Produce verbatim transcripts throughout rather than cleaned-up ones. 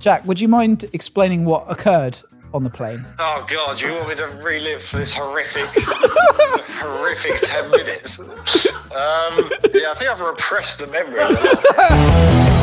Jack, would you mind explaining what occurred on the plane? Oh God, you want me to relive this horrific, horrific ten minutes? Um, yeah, I think I've repressed the memory of that.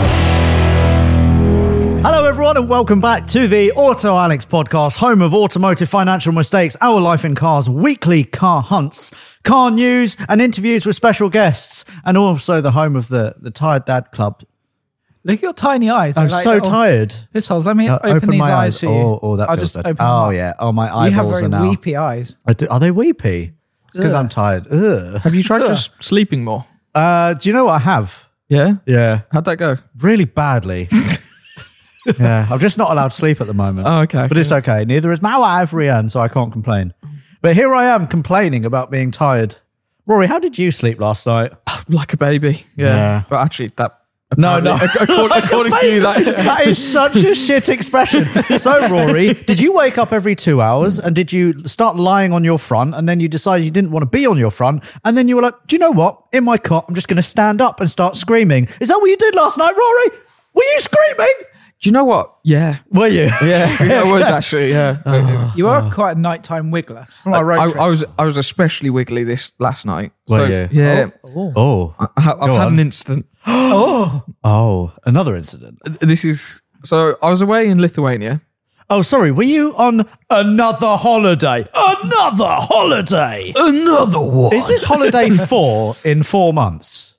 Hello everyone and welcome back to the Auto Alex podcast, home of automotive financial mistakes, our life in cars, weekly car hunts, car news and interviews with special guests, and also the home of the, the Tired Dad Club. Look at your tiny eyes. I'm like, so oh, tired. This holes. Let me Uh, open, open these my eyes eyes. for you. Oh, oh, that I'll feels just good. open them Oh up. yeah. Oh, my You eyeballs have very are now. weepy eyes. I do, are they weepy? It's because I'm tired. Ugh. Have you tried just sleeping more? Uh, do you know what I have? Yeah? Yeah, How'd that go? really badly. Yeah, I'm just not allowed to sleep at the moment. Oh, okay. But it's okay. Neither is my wife, Rianne, so I can't complain. But here I am complaining about being tired. Rory, how did you sleep last night? Like a baby. Yeah. Yeah. But actually, that... No, no. According, according to you, that... That is such a shit expression. So, Rory, did you wake up every two hours and did you start lying on your front and then you decided you didn't want to be on your front and then you were like, do you know what? In my cot, I'm just going to stand up and start screaming. Is that what you did last night, Rory? Were you screaming? Do you know what? Yeah. Were you? Yeah, I was actually, yeah. You are quite a nighttime wiggler. From I, our road I, trip. I was I was especially wiggly this last night. Were So, you? Yeah. Oh. Oh. I, have Go had on. an incident. oh. Oh, another incident. This is... So I was away in Lithuania. Oh, sorry. Were you on another holiday? Another holiday? Another one. Is this holiday four in four months?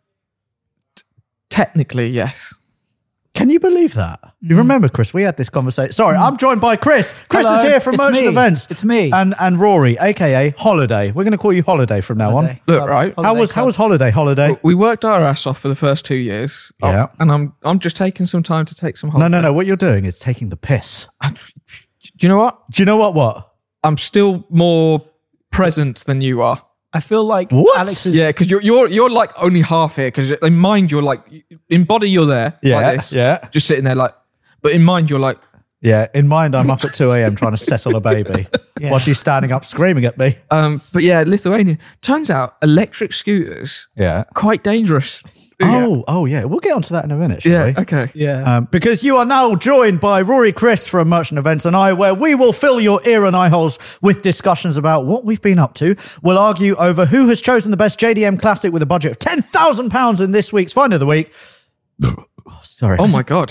Technically, yes. Can you believe that? You remember, Chris, we had this conversation. Sorry, I'm joined by Chris. Chris Hello, is here from it's Merchant me. Events. It's me. And and Rory, a k a. Holiday. We're going to call you Holiday from now Holiday. Look, Club. right. on. How Holiday was how club. was Holiday? Holiday? We worked our ass off for the first two years. Oh, Yeah. and I'm I'm just taking some time to take some No, holiday. no, no. What you're doing is taking the piss. Do you know what? Do you know what? What? I'm still more present than you are. I feel like What? Alex is... Yeah, because you're you're you're like only half here. Because in mind you're like in body you're there. Yeah, like this, yeah. just sitting there like. But in mind you're like. Yeah. In mind, I'm up at two a.m. trying to settle a baby Yeah. while she's standing up screaming at me. Um, but yeah, Lithuania. Turns out electric scooters Yeah. quite dangerous. Oh, oh yeah. We'll get onto that in a minute, shall Yeah. we? Okay. Yeah. Um, because you are now joined by Rory Chris from Merchant Events and I, where we will fill your ear and eye holes with discussions about what we've been up to. We'll argue over who has chosen the best J D M Classic with a budget of ten thousand pounds in this week's Find of the Week. Oh, sorry. Oh my god.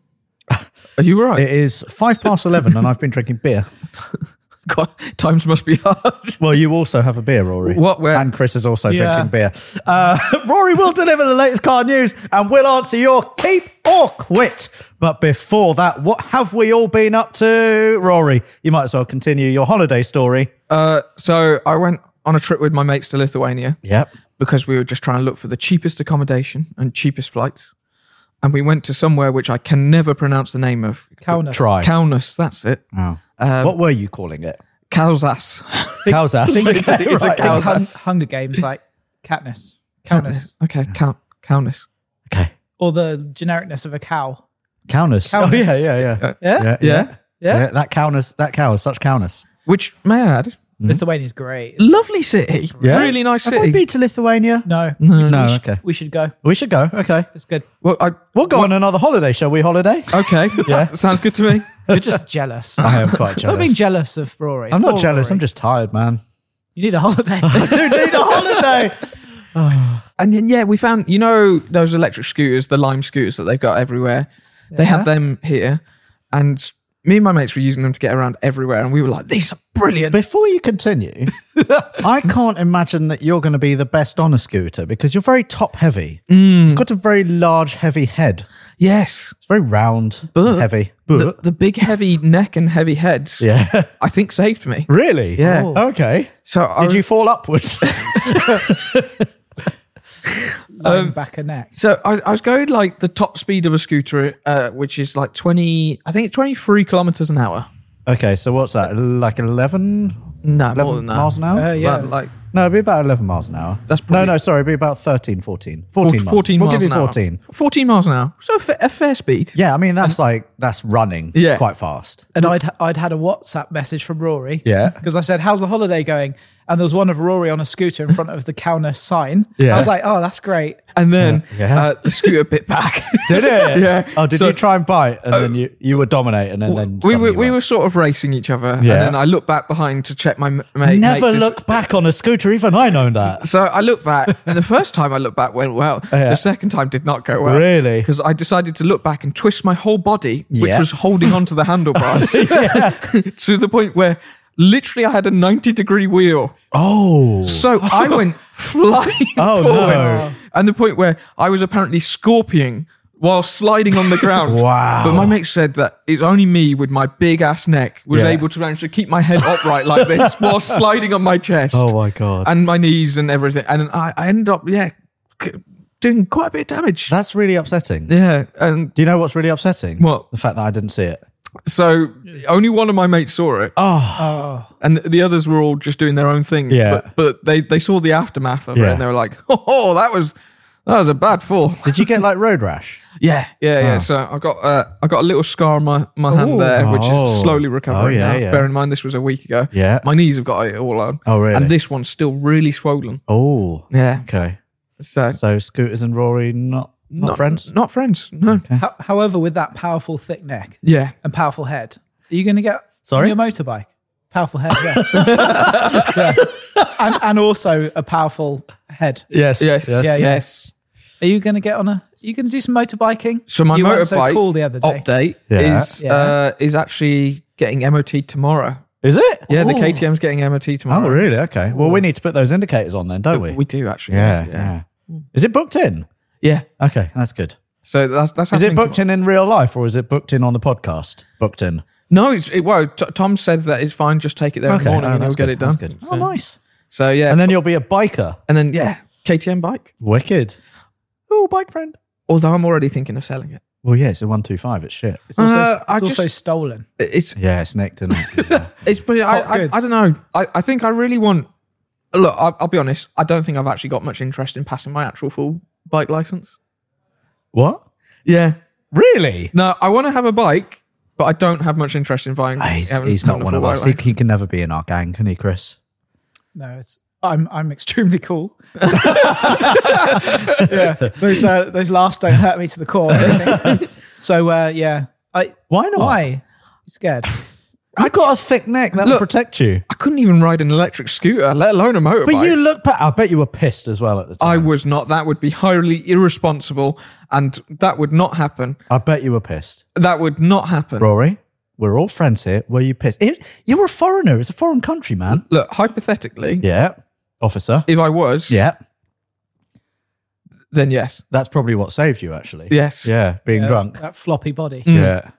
Are you all right? It is five past eleven and I've been drinking beer. God, times must be hard. Well, you also have a beer, Rory. What, where? And Chris is also Yeah. drinking beer. Uh, Rory will deliver the latest car news and we'll answer your keep or quit. But before that, what have we all been up to? Rory, you might as well continue your holiday story. Uh, so I went on a trip with my mates to Lithuania. Yep. Because we were just trying to look for the cheapest accommodation and cheapest flights. And we went to somewhere which I can never pronounce the name of. Kaunas. Try. Kaunas, that's it. Oh. Um, what were you calling it? Kausas. Cow's ass. It's a- it's a Right. cow's Hun- ass. Hunger Games, like Katniss. Cowness. Okay, Kau- Kaunas. Okay. Or the genericness of a cow. Cowness. Oh, Cowness. yeah, yeah, yeah. Uh, Yeah? yeah, Yeah. Yeah? yeah. That cowness, that cow is such cowness. Which, may I add, Lithuania's great. lovely city. Yeah. Really nice Have I city. been to Lithuania? No. No, okay. We should go. We should go. Okay. It's good. Well, I, We'll go on another holiday, shall we, holiday? okay. Yeah. Sounds good to me. You're just jealous. I am quite Stop being jealous. jealous of Rory. I'm not Poor jealous. Rory. I'm just tired, man. You need a holiday. I do need a holiday. And then, yeah, we found, you know, those electric scooters, the Lime scooters that they've got everywhere. They Yeah. had them here. And me and my mates were using them to get around everywhere. And we were like, these are brilliant. Before you continue, I can't imagine that you're going to be the best on a scooter because you're very top heavy. You've got a very large, heavy head. Yes. It's very round, But and heavy. The, But, the big, heavy neck and heavy heads, yeah. I think, saved me. Really? Yeah. Oh. Okay. So I Did was- you fall upwards? Lying Um, back a neck. So I, I was going like the top speed of a scooter, uh, which is like twenty, I think it's twenty-three kilometers an hour. okay, so what's that? Like eleven? No, more eleven than that. miles an hour? Uh, yeah. Like, like No, it'd be about eleven miles an hour. That's no, probably- no, sorry, it'd be about thirteen, fourteen. fourteen miles. fourteen We'll miles give you an hour. fourteen. fourteen miles an hour. So a, fa- a fair speed. Yeah, I mean, that's like, that's running Yeah. quite fast. And I'd I'd had a WhatsApp message from Rory. Yeah. Because I said, how's the holiday going? and there was one of Rory on a scooter in front of the Cowness sign. Yeah. I was like, oh, that's great. And then Yeah. Uh, the scooter bit back. Did it? Yeah. Oh, did So- you try and bite and then you, you were dominating and then we were suddenly we you were sort of racing each other, Yeah. and then I looked back behind to check my m- mate. Never mate to- look back on a scooter. Even I know that. So I looked back, and the first time I looked back went well. Yeah. The second time did not go well. Really? Because I decided to look back and twist my whole body, which Yeah. was holding onto the handlebars, to the point where literally I had a ninety degree wheel. Oh. So I went flying Oh, forward, no. and the point where I was apparently scorpioning while sliding on the ground. Wow. But my mate said that it's only me with my big ass neck was Yeah. able to manage to keep my head upright like this while sliding on my chest. Oh my God. And my knees and everything. And I, I ended up, yeah, c- doing quite a bit of damage. That's really upsetting. yeah. And Do you know what's really upsetting? What? The fact that I didn't see it. so only one of my mates saw it. Oh. Oh, And the others were all just doing their own thing. Yeah. But, but they, they saw the aftermath of it Yeah. and they were like, oh, that was that was a bad fall. Did you get like road rash? Yeah, yeah, yeah. Oh. So I got uh, I got a little scar on my, my hand Ooh. there, which Oh. is slowly recovering Oh, yeah, now. yeah. Bear in mind this was a week ago. Yeah. My knees have got it all on. Oh, really? And this one's still really swollen. Oh. Yeah. Okay. So So Scooters and Rory not not, friends? Not friends. No. Ho- however, with that powerful thick neck Yeah. and powerful head, are you going to get Sorry? on your motorbike? Powerful head, yeah. Yeah. And, and also a powerful head. Yes. Yes. Yeah, yeah. Yes. Are you going to get on a? Are you going to do some motorbiking? So my you weren't motorbike so cool the other day. update Yeah. is Yeah. uh, is actually getting M O T tomorrow. Is it? Yeah, the Ooh. K T M's getting M O T tomorrow. Oh, really? Okay. Well, we need to put those indicators on then, don't we? We do actually. yeah, yeah. Is it booked in? Yeah. Okay, that's good. So that's that's Is it happening booked in in real life or is it booked in on the podcast? Booked in. No, it's, it, well, T- Tom said that it's fine. Just take it there in the morning oh, and he'll that's get good, it done. That's good. Oh, nice. So yeah, And then you'll be a biker. and then yeah, K T M bike. Wicked. Oh, bike friend. Although I'm already thinking of selling it. Well, yeah, it's a one two five. It's shit. It's also, Uh, it's I also just- stolen. It's Yeah, it's nicked, isn't it? Yeah. it's but I, hot I, goods. I don't know. I, I think I really want. Look, I'll, I'll be honest. I don't think I've actually got much interest in passing my actual full bike license. What? Yeah. Really? No, I want to have a bike, but I don't have much interest in buying. Ah, He's, having- he's not having a one full of bike us. He, license. he can never be in our gang, can he, Chris? No, it's I'm I'm extremely cool. Yeah, those uh, those laughs don't hurt me to the core. I think. So uh, yeah, I Why not? why? You scared? I've got a thick neck that'll Look, protect you. I couldn't even ride an electric scooter, let alone a motorbike. But you look, pa- I bet you were pissed as well at the time. I was not. That would be highly irresponsible, and that would not happen. I bet you were pissed. That would not happen. Rory, we're all friends here. Were you pissed? It, you were a foreigner. It's a foreign country, man. Look, hypothetically, Yeah. Officer. if I was, Yeah. then yes, That's probably what saved you, actually. yes. Yeah, being Yeah, drunk. That floppy body. Yeah.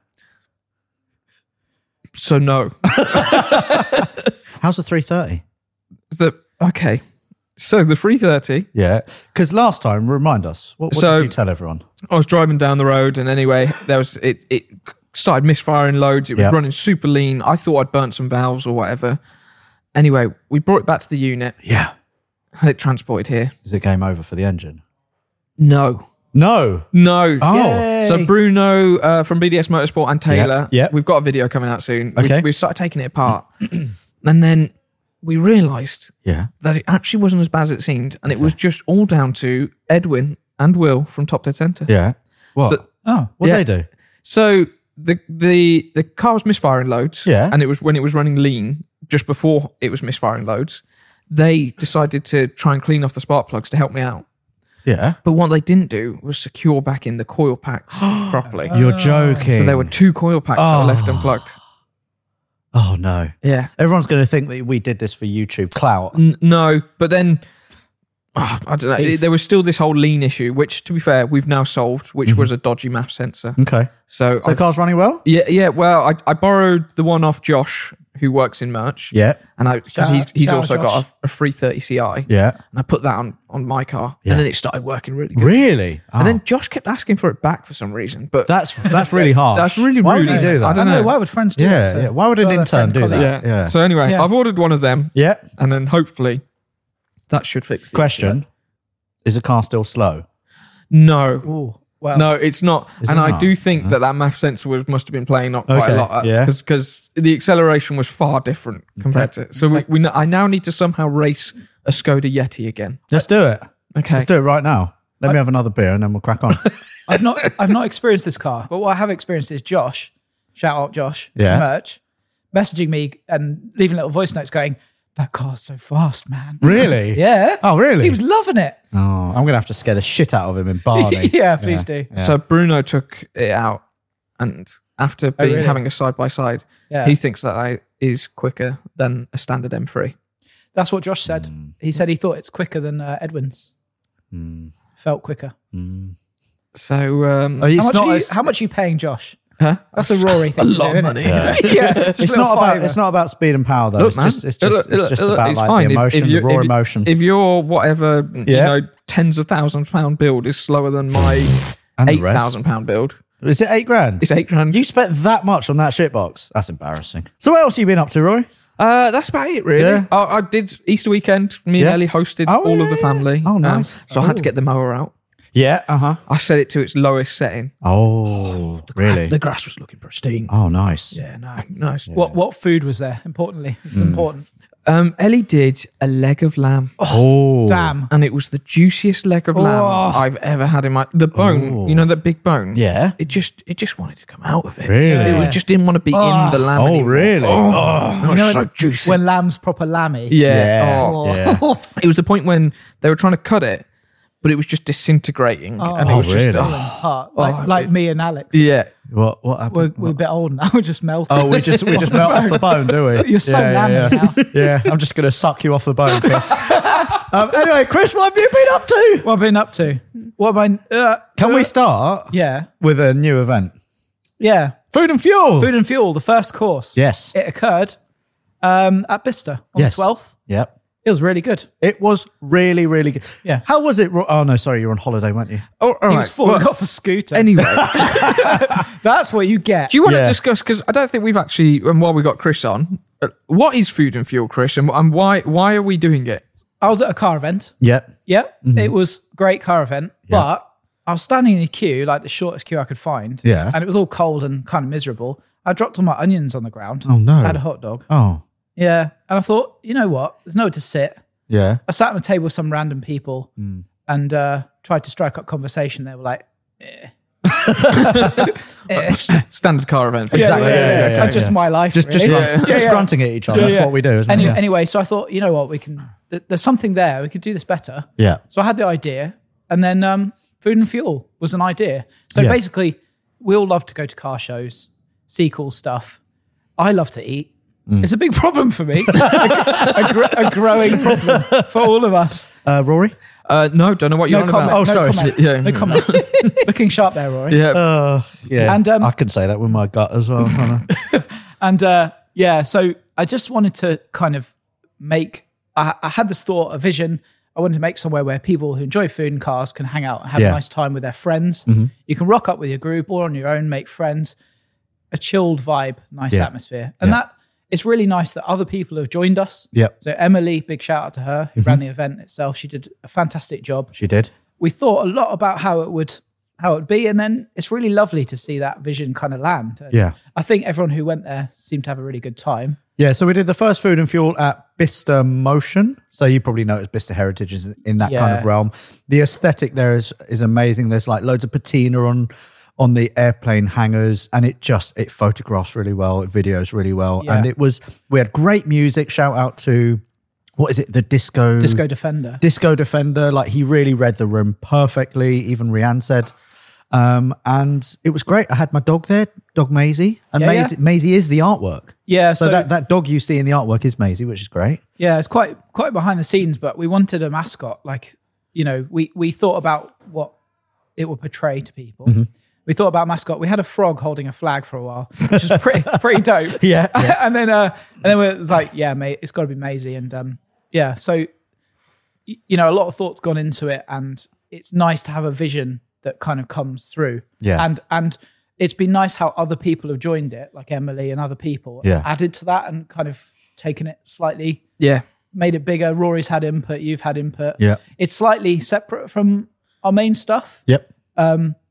So no. How's the three thirty? The okay. So the three thirty. Yeah. Because last time, remind us, what, what So- did you tell everyone? I was driving down the road, and anyway, there was it. It started misfiring loads. It was Yep. running super lean. I thought I'd burnt some valves or whatever. Anyway, we brought it back to the unit. Yeah. Had it transported here. Is it game over for the engine? No, No. no. Oh. Yay. So Bruno uh, from B D S Motorsport and Taylor, Yep. we've got a video coming out soon. We- Okay. We, started taking it apart, and then we realised Yeah. that it actually wasn't as bad as it seemed, and it was just all down to Edwin and Will from Top Dead Centre. Yeah. What? So- Oh, what yeah. did they do? So the the the car was misfiring loads, Yeah. and it was when it was running lean just before it was misfiring loads. They decided to try and clean off the spark plugs to help me out. Yeah. But what they didn't do was secure back in the coil packs properly. You're joking. So there were two coil packs that were left unplugged. Oh, no. Yeah. Everyone's going to think that we did this for YouTube clout. N- no, but then oh, I don't know. Beef. There was still this whole lean issue, which, to be fair, we've now solved, which was a dodgy M A F sensor. Okay. So, So I, the car's running well? yeah, yeah. Well, I, I borrowed the one off Josh, who works in merch. Yeah. And I because Shout he's out- he's shout out also Josh. got a, a three thirty C I. Yeah. And I put that on on my car, Yeah. and then it started working really good. Really? And Oh. then Josh kept asking for it back for some reason, but That's that's really harsh. That's really Why rude, would you isn't do it? that? I I don't don't know. know. Why would friends do Yeah, that? to- yeah. Why would an to other intern friend do colleagues? that? Yeah. So anyway, Yeah. I've ordered one of them, Yeah. and then hopefully that should fix the issue. Question: is the car still slow? No, Ooh. Well, No, it's not. Is and it I not? do think that that math sensor was must have been playing up quite Okay, a lot. yeah. Because the acceleration was far different compared to. So we, we, I now need to somehow race a Skoda Yeti again. Let's do it. Okay. Let's do it right now. Let me have another beer and then we'll crack on. I've not I've not experienced this car, but what I have experienced is Josh, shout out Josh, Yeah. merch, messaging me and leaving little voice notes going, that car's so fast, man. Really? Yeah. Oh, really? He was loving it. Oh, I'm going to have to scare the shit out of him in Barney. Yeah, please do. So Bruno took it out, and after being, really? having a side by side, Yeah. he thinks that I is quicker than a standard M three. That's what Josh said. Mm. He said he thought it's quicker than uh, Edwin's. Felt quicker. So um, Oh, How it's much, not, are you, it's, how much are you paying Josh? huh? That's a Rory thing a to lot do, of isn't money. it? Yeah, just it's a not little about fiver. it's not about speed and power though. Look, it's man, just it's just look, it's look, just look, about it's like fine. the If- emotion, if you- the raw if- emotion. If your whatever Yeah. you know tens of thousands pound build is slower than my And the eight rest. thousand pound build, Is it eight grand? it's eight grand. You spent that much on that shitbox? That's embarrassing. So what else have you been up to, Roy? Uh, that's about it, really. Yeah. I, I did Easter weekend. Me Yeah. and Ellie hosted Oh, all yeah, of the yeah. family. Oh, Um, nice. so I had to get the mower out. Yeah, uh-huh. I set it to its lowest setting. Oh, really? The grass was looking pristine. Oh, nice. Yeah, no, nice. What what food was there? Importantly, this is important. Um, Ellie did a leg of lamb, Oh. Damn. and it was the juiciest leg of lamb Oh. I've ever had in my. The bone, Oh. you know, that big bone. Yeah. It just, it just wanted to come out of it. Really? It was just didn't want to be Oh. in the lamb. Oh, anymore. really? Oh, it was You know so when- juicy. When lamb's proper lammy. yeah. Yeah. Oh. Yeah. It was the point when they were trying to cut it, but it was just disintegrating, Oh. and it Oh, was just. really? Falling Oh, apart. Like, Oh, like it- me and Alex. yeah. What what happened? We're, we're a bit old now. We're just melting. Oh, we just we just melt off the bone, do we? You're so yeah, lammy yeah, now. yeah. Yeah, I'm just gonna suck you off the bone, Chris. um, anyway, Chris, what have you been up to? What have I been up to? What have I... Uh, Can uh, we start Yeah. with a new event? Yeah. Food and fuel. Food and Fuel, the first course. Yes. It occurred um, at Bicester on Yes. the twelfth. Yep. It was really good. It was really, really good. Yeah. How was it? Ro- Oh no, sorry, you were on holiday, weren't you? Oh, all He right. was falling Well, off a scooter. anyway, That's what you get. do you want Yeah. to discuss? Because I don't think we've actually. And while we got Chris on, uh, what is Food and Fuel, Chris, and, and why why are we doing it? I was at a car event. Yep. Yep. Mm-hmm. It was a great car event, but I was standing in a queue, like the shortest queue I could find. Yeah. And it was all cold and kind of miserable. I dropped all my onions on the ground. Oh, no. I had a hot dog. Oh. Yeah. And I thought, you know what? There's nowhere to sit. Yeah. I sat on a table with some random people Mm. and uh, tried to strike up conversation. They were like, Standard car event. Exactly. yeah, Yeah, yeah, yeah, and just yeah. my life. Just just, really. grunt, Yeah. just Yeah, yeah. grunting at each other. Yeah, That's yeah. what we do, isn't Any, it? Yeah. Anyway, so I thought, you know what? We can, th- there's something there. We could do this better. yeah. So I had the idea, and then um, Food and Fuel was an idea. So Yeah. basically, we all love to go to car shows, see cool stuff. I love to eat. Mm. It's a big problem for me, a, a, gr- a growing problem for all of us. Uh, Rory? Uh, no, don't know what you're No on comment. about. Oh, no sorry. Comment. Yeah. No comment. Looking sharp there, Rory. Yeah. Uh, yeah. And, um, I can say that with my gut as well. can't I? And uh, yeah, so I just wanted to kind of make, I, I had this thought, a vision. I wanted to make somewhere where people who enjoy food and cars can hang out and have Yeah. a nice time with their friends. Mm-hmm. You can rock up with your group or on your own, make friends, a chilled vibe, nice Yeah. atmosphere. And Yeah. that it's really nice that other people have joined us. Yep. So Emily, big shout out to her who Mm-hmm. ran the event itself. She did a fantastic job. She did. We thought a lot about how it would how it would be, and then it's really lovely to see that vision kind of land. And Yeah. I think everyone who went there seemed to have a really good time. Yeah, so we did the first Food and Fuel at Bicester Motion. So you probably know it's Bicester Heritage is in that kind Yeah. of realm. The aesthetic there is is amazing. There's like loads of patina on on the airplane hangars, and it just it photographs really well, it videos really well, Yeah. and it was we had great music. Shout out to what is it? The disco Disco Defender. Disco Defender. Like he really read the room perfectly. Even Rianne said. Um, and it was great. I had my dog there, dog Maisie, and Yeah, Maisie, yeah. Maisie is the artwork. Yeah, So, so, that, that dog you see in the artwork is Maisie, which is great. yeah, it's quite quite behind the scenes, but we wanted a mascot. Like, you know, we we thought about what it would portray to people. Mm-hmm. We thought about mascot. We had a frog holding a flag for a while, which was pretty pretty dope. Yeah, yeah. and then uh, and then it was like, yeah, mate, it's got to be Maisie, and um, yeah. So y- you know, a lot of thought's gone into it, and it's nice to have a vision that kind of comes through. Yeah. and and it's been nice how other people have joined it, like Emily and other people, Yeah. added to that and kind of taken it slightly, Yeah. made it bigger. Rory's had input, you've had input. Yeah. It's slightly separate from our main stuff. Yep.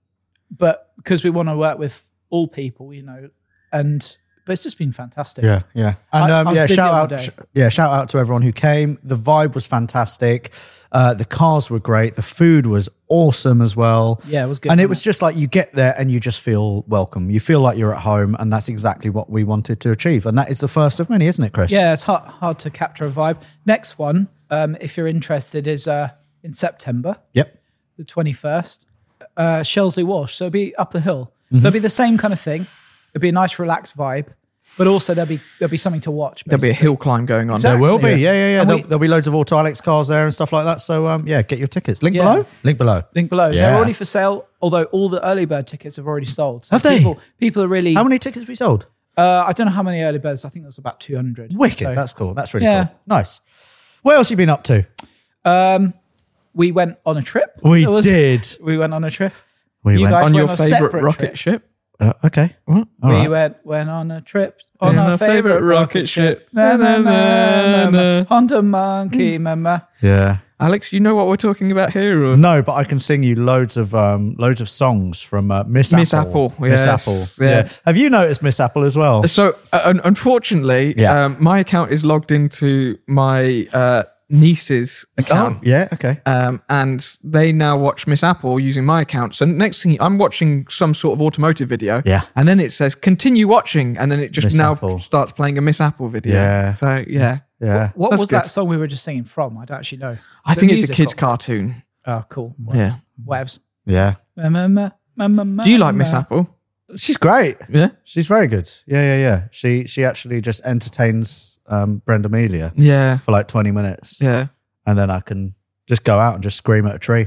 but because we want to work with all people, you know, and but it's just been fantastic. Yeah, yeah, and I- um, I was yeah, busy shout all out, day. sh- yeah, shout out to everyone who came. The vibe was fantastic. Uh, the cars were great. The food was awesome as well. Yeah, it was good, And it wasn't was it? just like you get there and you just feel welcome. You feel like you're at home, and that's exactly what we wanted to achieve. And that is the first of many, isn't it, Chris? Yeah, it's hard, hard to capture a vibe. Next one, um, if you're interested, is uh, in September, Yep. the twenty-first, uh, Shelsley Walsh. So it'll be up the hill. Mm-hmm. So it'll be the same kind of thing. It'll be a nice, relaxed vibe, but also there'll be there'll be something to watch. There'll be a hill climb going on. Exactly. There will be. Yeah, yeah, yeah. And There'll, we- there'll be loads of Auto Alex cars there and stuff like that. So, um, yeah, get your tickets. Link Yeah. below. Link below. Link below. Yeah. They're already for sale, although all the early bird tickets have already sold. So Have they? People, people are really. How many tickets we sold? Uh, I don't know how many early birds. I think it was about two hundred. Wicked. So, That's cool. That's really Yeah. cool. Nice. What else you been up to? we went on a trip. We It was- did. We went on a trip. We You went. guys On your went on a favourite separate rocket trip. ship? Uh, okay. What? All we right. went went on a trip on In our our favorite favourite rocket rocket ship. ship. Na, na, na, na, Na. na. Honda Monkey, mama. Yeah. Alex, you know what we're talking about here? Or? No, but I can sing you loads of um, loads of songs from uh, Miss Apple. Miss Apple, Miss yes, Apple. yes. Yeah. Have you noticed Miss Apple as well? So, uh, un- unfortunately, Yeah. um, my account is logged into my uh, niece's account. Oh, yeah. Okay. Um, and they now watch Miss Apple using my account. So next thing I'm watching some sort of automotive video. Yeah. And then it says continue watching, and then it just Miss now Apple. starts playing a Miss Apple video. Yeah. So yeah, Yeah. What That's was good. that song we were just singing from? I don't actually know. I The think it's a music kids' got- cartoon. Oh, cool. Yeah. Whatevs. Yeah. Ma, ma, ma, ma, ma, ma, Do you like Miss ma. Apple? She's great. Yeah. She's very good. Yeah, yeah, yeah. She she actually just entertains um, Brenda Amelia Yeah. for like twenty minutes, Yeah. and then I can just go out and just scream at a tree.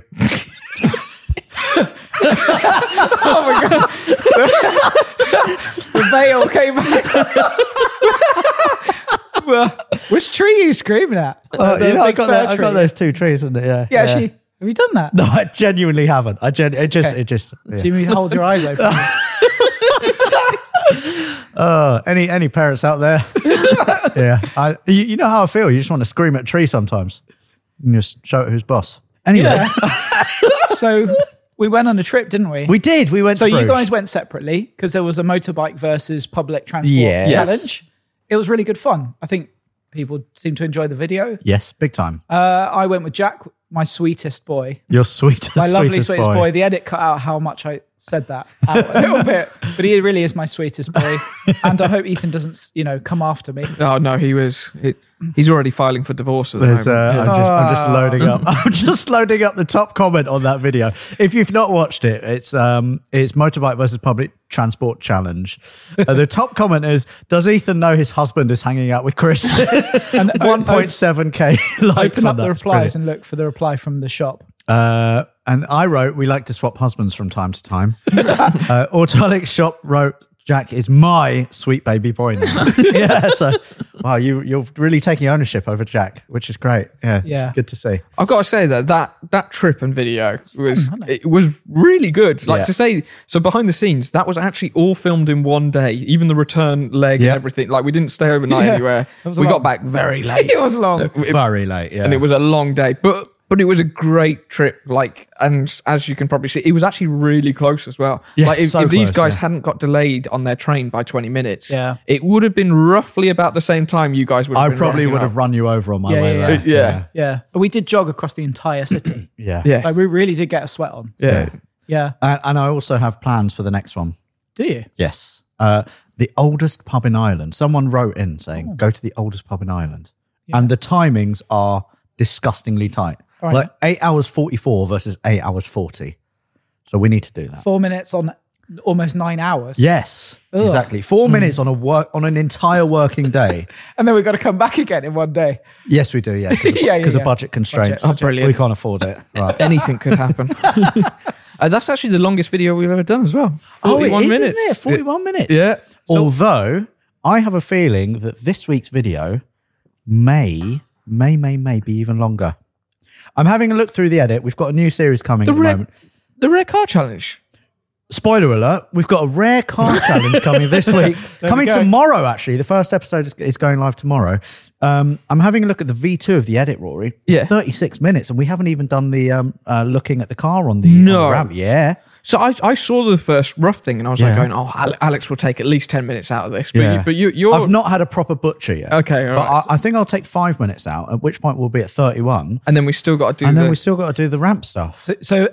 The veil came back. Which tree are you screaming at? Uh, The you know, I big got, fir that, I got tree? those two trees, isn't it? Yeah. Yeah, actually, have you done that? No, I genuinely haven't. I gen- it just Okay. it just. Yeah. Do you mean hold your eyes open? Uh, any any parents out there? Yeah, I, you, you know how I feel. You just want to scream at a tree sometimes, and just show it who's boss. Anyway, Yeah. So we went on a trip, didn't we? we did. We went. so to you Bruges. guys went separately because there was a motorbike versus public transport Yes. challenge. It was really good fun. I think people seemed to enjoy the video. Yes, big time. Uh, I went with Jack, my sweetest boy. Your sweetest, My lovely sweetest, sweetest boy. The edit cut out how much I said that out a little bit, but he really is my sweetest boy. And I hope Ethan doesn't, you know, come after me. Oh no, he was. It, he's already filing for divorce at the There's, uh, moment. I'm, just, I'm just Ah. loading up. I'm just loading up the top comment on that video. If you've not watched it, it's um, it's motorbike versus public transport challenge. Uh, the top comment is: does Ethan know his husband is hanging out with Chris? And one point seven k likes Open on up that. the It's replies brilliant. and look for the reply from the shop. Uh, and I wrote, we like to swap husbands from time to time. uh, Autolic Shop wrote, Jack is my sweet baby boy now. Yeah, so wow, you you're really taking ownership over Jack, which is great. Yeah, Yeah. it's good to see. I've got to say that that that trip and video was wasn't it? it was really good. Like Yeah. to say, so behind the scenes, that was actually all filmed in one day. Even the return leg Yeah. and everything. Like we didn't stay overnight Yeah. anywhere. It was We long. got back very late. It was long. It- Very late, yeah. and it was a long day, but but it was a great trip. Like, and as you can probably see, it was actually really close as well. Yes, like if, so if these close, guys yeah. hadn't got delayed on their train by twenty minutes, Yeah. it would have been roughly about the same time you guys would. Have I been probably rocking would up. have run you over on my Yeah, way yeah, there. yeah. Yeah. But we did jog across the entire city. Yeah. Yes. Like we really did get a sweat on. So, yeah. Yeah. And, and I also have plans for the next one. Do you? Yes. Uh, the oldest pub in Ireland. Someone wrote in saying, Oh. go to the oldest pub in Ireland. And the timings are disgustingly tight. Right. Like eight hours forty-four versus eight hours forty. So we need to do that. Four minutes on almost nine hours. Yes, Ugh. exactly. Four Hmm. minutes on a work on an entire working day. And then we've got to come back again in one day. Yes, we do. Yeah, because of, Yeah, yeah, of yeah. budget constraints. Budget, budget. Oh, brilliant. We can't afford it. Right. Anything could happen. uh, that's actually the longest video we've ever done as well. forty-one minutes. Isn't it? Forty-one minutes. Yeah. So- Although I have a feeling that this week's video may, may, may, may be even longer. I'm having a look through the edit. We've got a new series coming The at the rare, moment. the rare car challenge. Spoiler alert, we've got a rare car challenge coming this week. coming go. tomorrow, actually. The first episode is, is going live tomorrow. Um, I'm having a look at the V two of the edit, Rory. It's Yeah. thirty-six minutes, and we haven't even done the um, uh, looking at the car on the, on No. the ramp. Yeah. So I, I saw the first rough thing and I was Yeah. like going, oh, Ale- Alex will take at least ten minutes out of this. But, Yeah. you, but you, you're... I've not had a proper butcher yet. Okay, all but right. I, I think I'll take five minutes out. At which point we'll be at thirty-one, And then we still got to do and then the... we still got to do the ramp stuff. So, so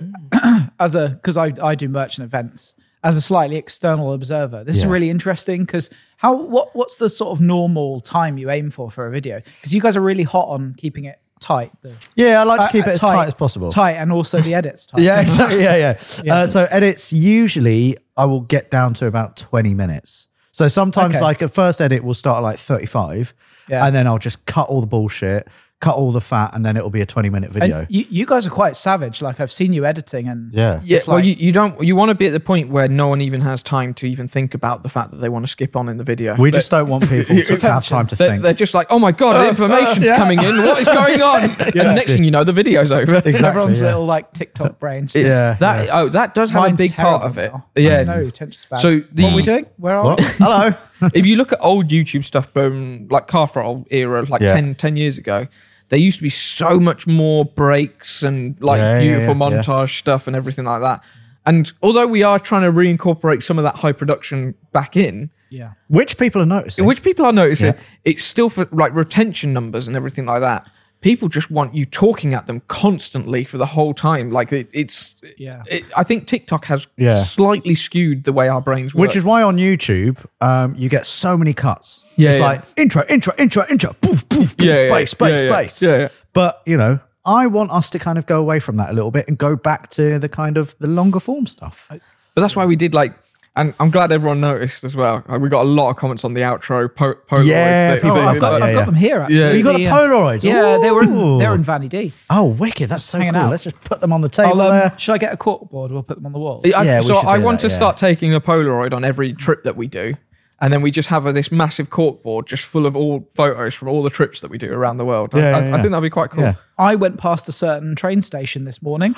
as a because I I do merchant events as a slightly external observer, this is Yeah. really interesting because how what what's the sort of normal time you aim for for a video? Because you guys are really hot on keeping it tight. The, Yeah, I like to uh, keep uh, it as tight as possible. Tight, and also the edits tight. Yeah, exactly. Yeah, yeah. Yeah. Uh, so edits usually I will get down to about twenty minutes. So sometimes Okay. like a first edit will start at like thirty-five, Yeah. and then I'll just cut all the bullshit, cut all the fat, and then it'll be a twenty minute video. And you, you guys are quite savage. Like I've seen you editing, and yeah. Yeah, It's well, like- you, you don't. You want to be at the point where no one even has time to even think about the fact that they want to skip on in the video. We But just don't want people to have time to they're, think. they're just like, oh my god, information's yeah. coming in. What is going on? And next thing you know, the video's over. Exactly. everyone's yeah. little like TikTok brains. It's- Yeah, that oh, that does have Mine's a big part terrible of it. now. Yeah. no attention span. So the- what are we doing? Where are What? we? Hello. If you look at old YouTube stuff, um, like car throttle era, like Yeah. ten, ten years ago, there used to be so much more breaks and like Yeah, yeah, beautiful yeah, yeah. montage stuff and everything like that. And although we are trying to reincorporate some of that high production back in, Yeah. Which people are noticing. which people are noticing, Yeah. it's still for like retention numbers and everything like that. People just want you talking at them constantly for the whole time. Like it, it's, Yeah. it, I think TikTok has Yeah. slightly skewed the way our brains work. Which is why on YouTube, um, you get so many cuts. Yeah, it's yeah. like intro, intro, intro, intro, poof, poof, poof, Yeah, yeah, bass, bass, yeah, yeah. bass. Yeah, yeah. But, you know, I want us to kind of go away from that a little bit and go back to the kind of the longer form stuff. But that's why we did like, and I'm glad everyone noticed as well. Like, we got a lot of comments on the outro po- Polaroid. Yeah, that- people- Oh, that- I've got, yeah, I've yeah. got them here. Actually. Yeah. You got the uh, Polaroids? Yeah, they were in, Ooh. they were in Vanny D. Oh, wicked. That's so Hanging cool. out. Let's just put them on the table I'll, there. um, should I get a corkboard? We'll put them on the wall. I- Yeah, we so should I do want that, to yeah. start taking a Polaroid on every trip that we do. And then we just have a, this massive corkboard just full of all photos from all the trips that we do around the world. I, Yeah, I, yeah, I yeah. think that'd be quite cool. Yeah. I went past a certain train station this morning.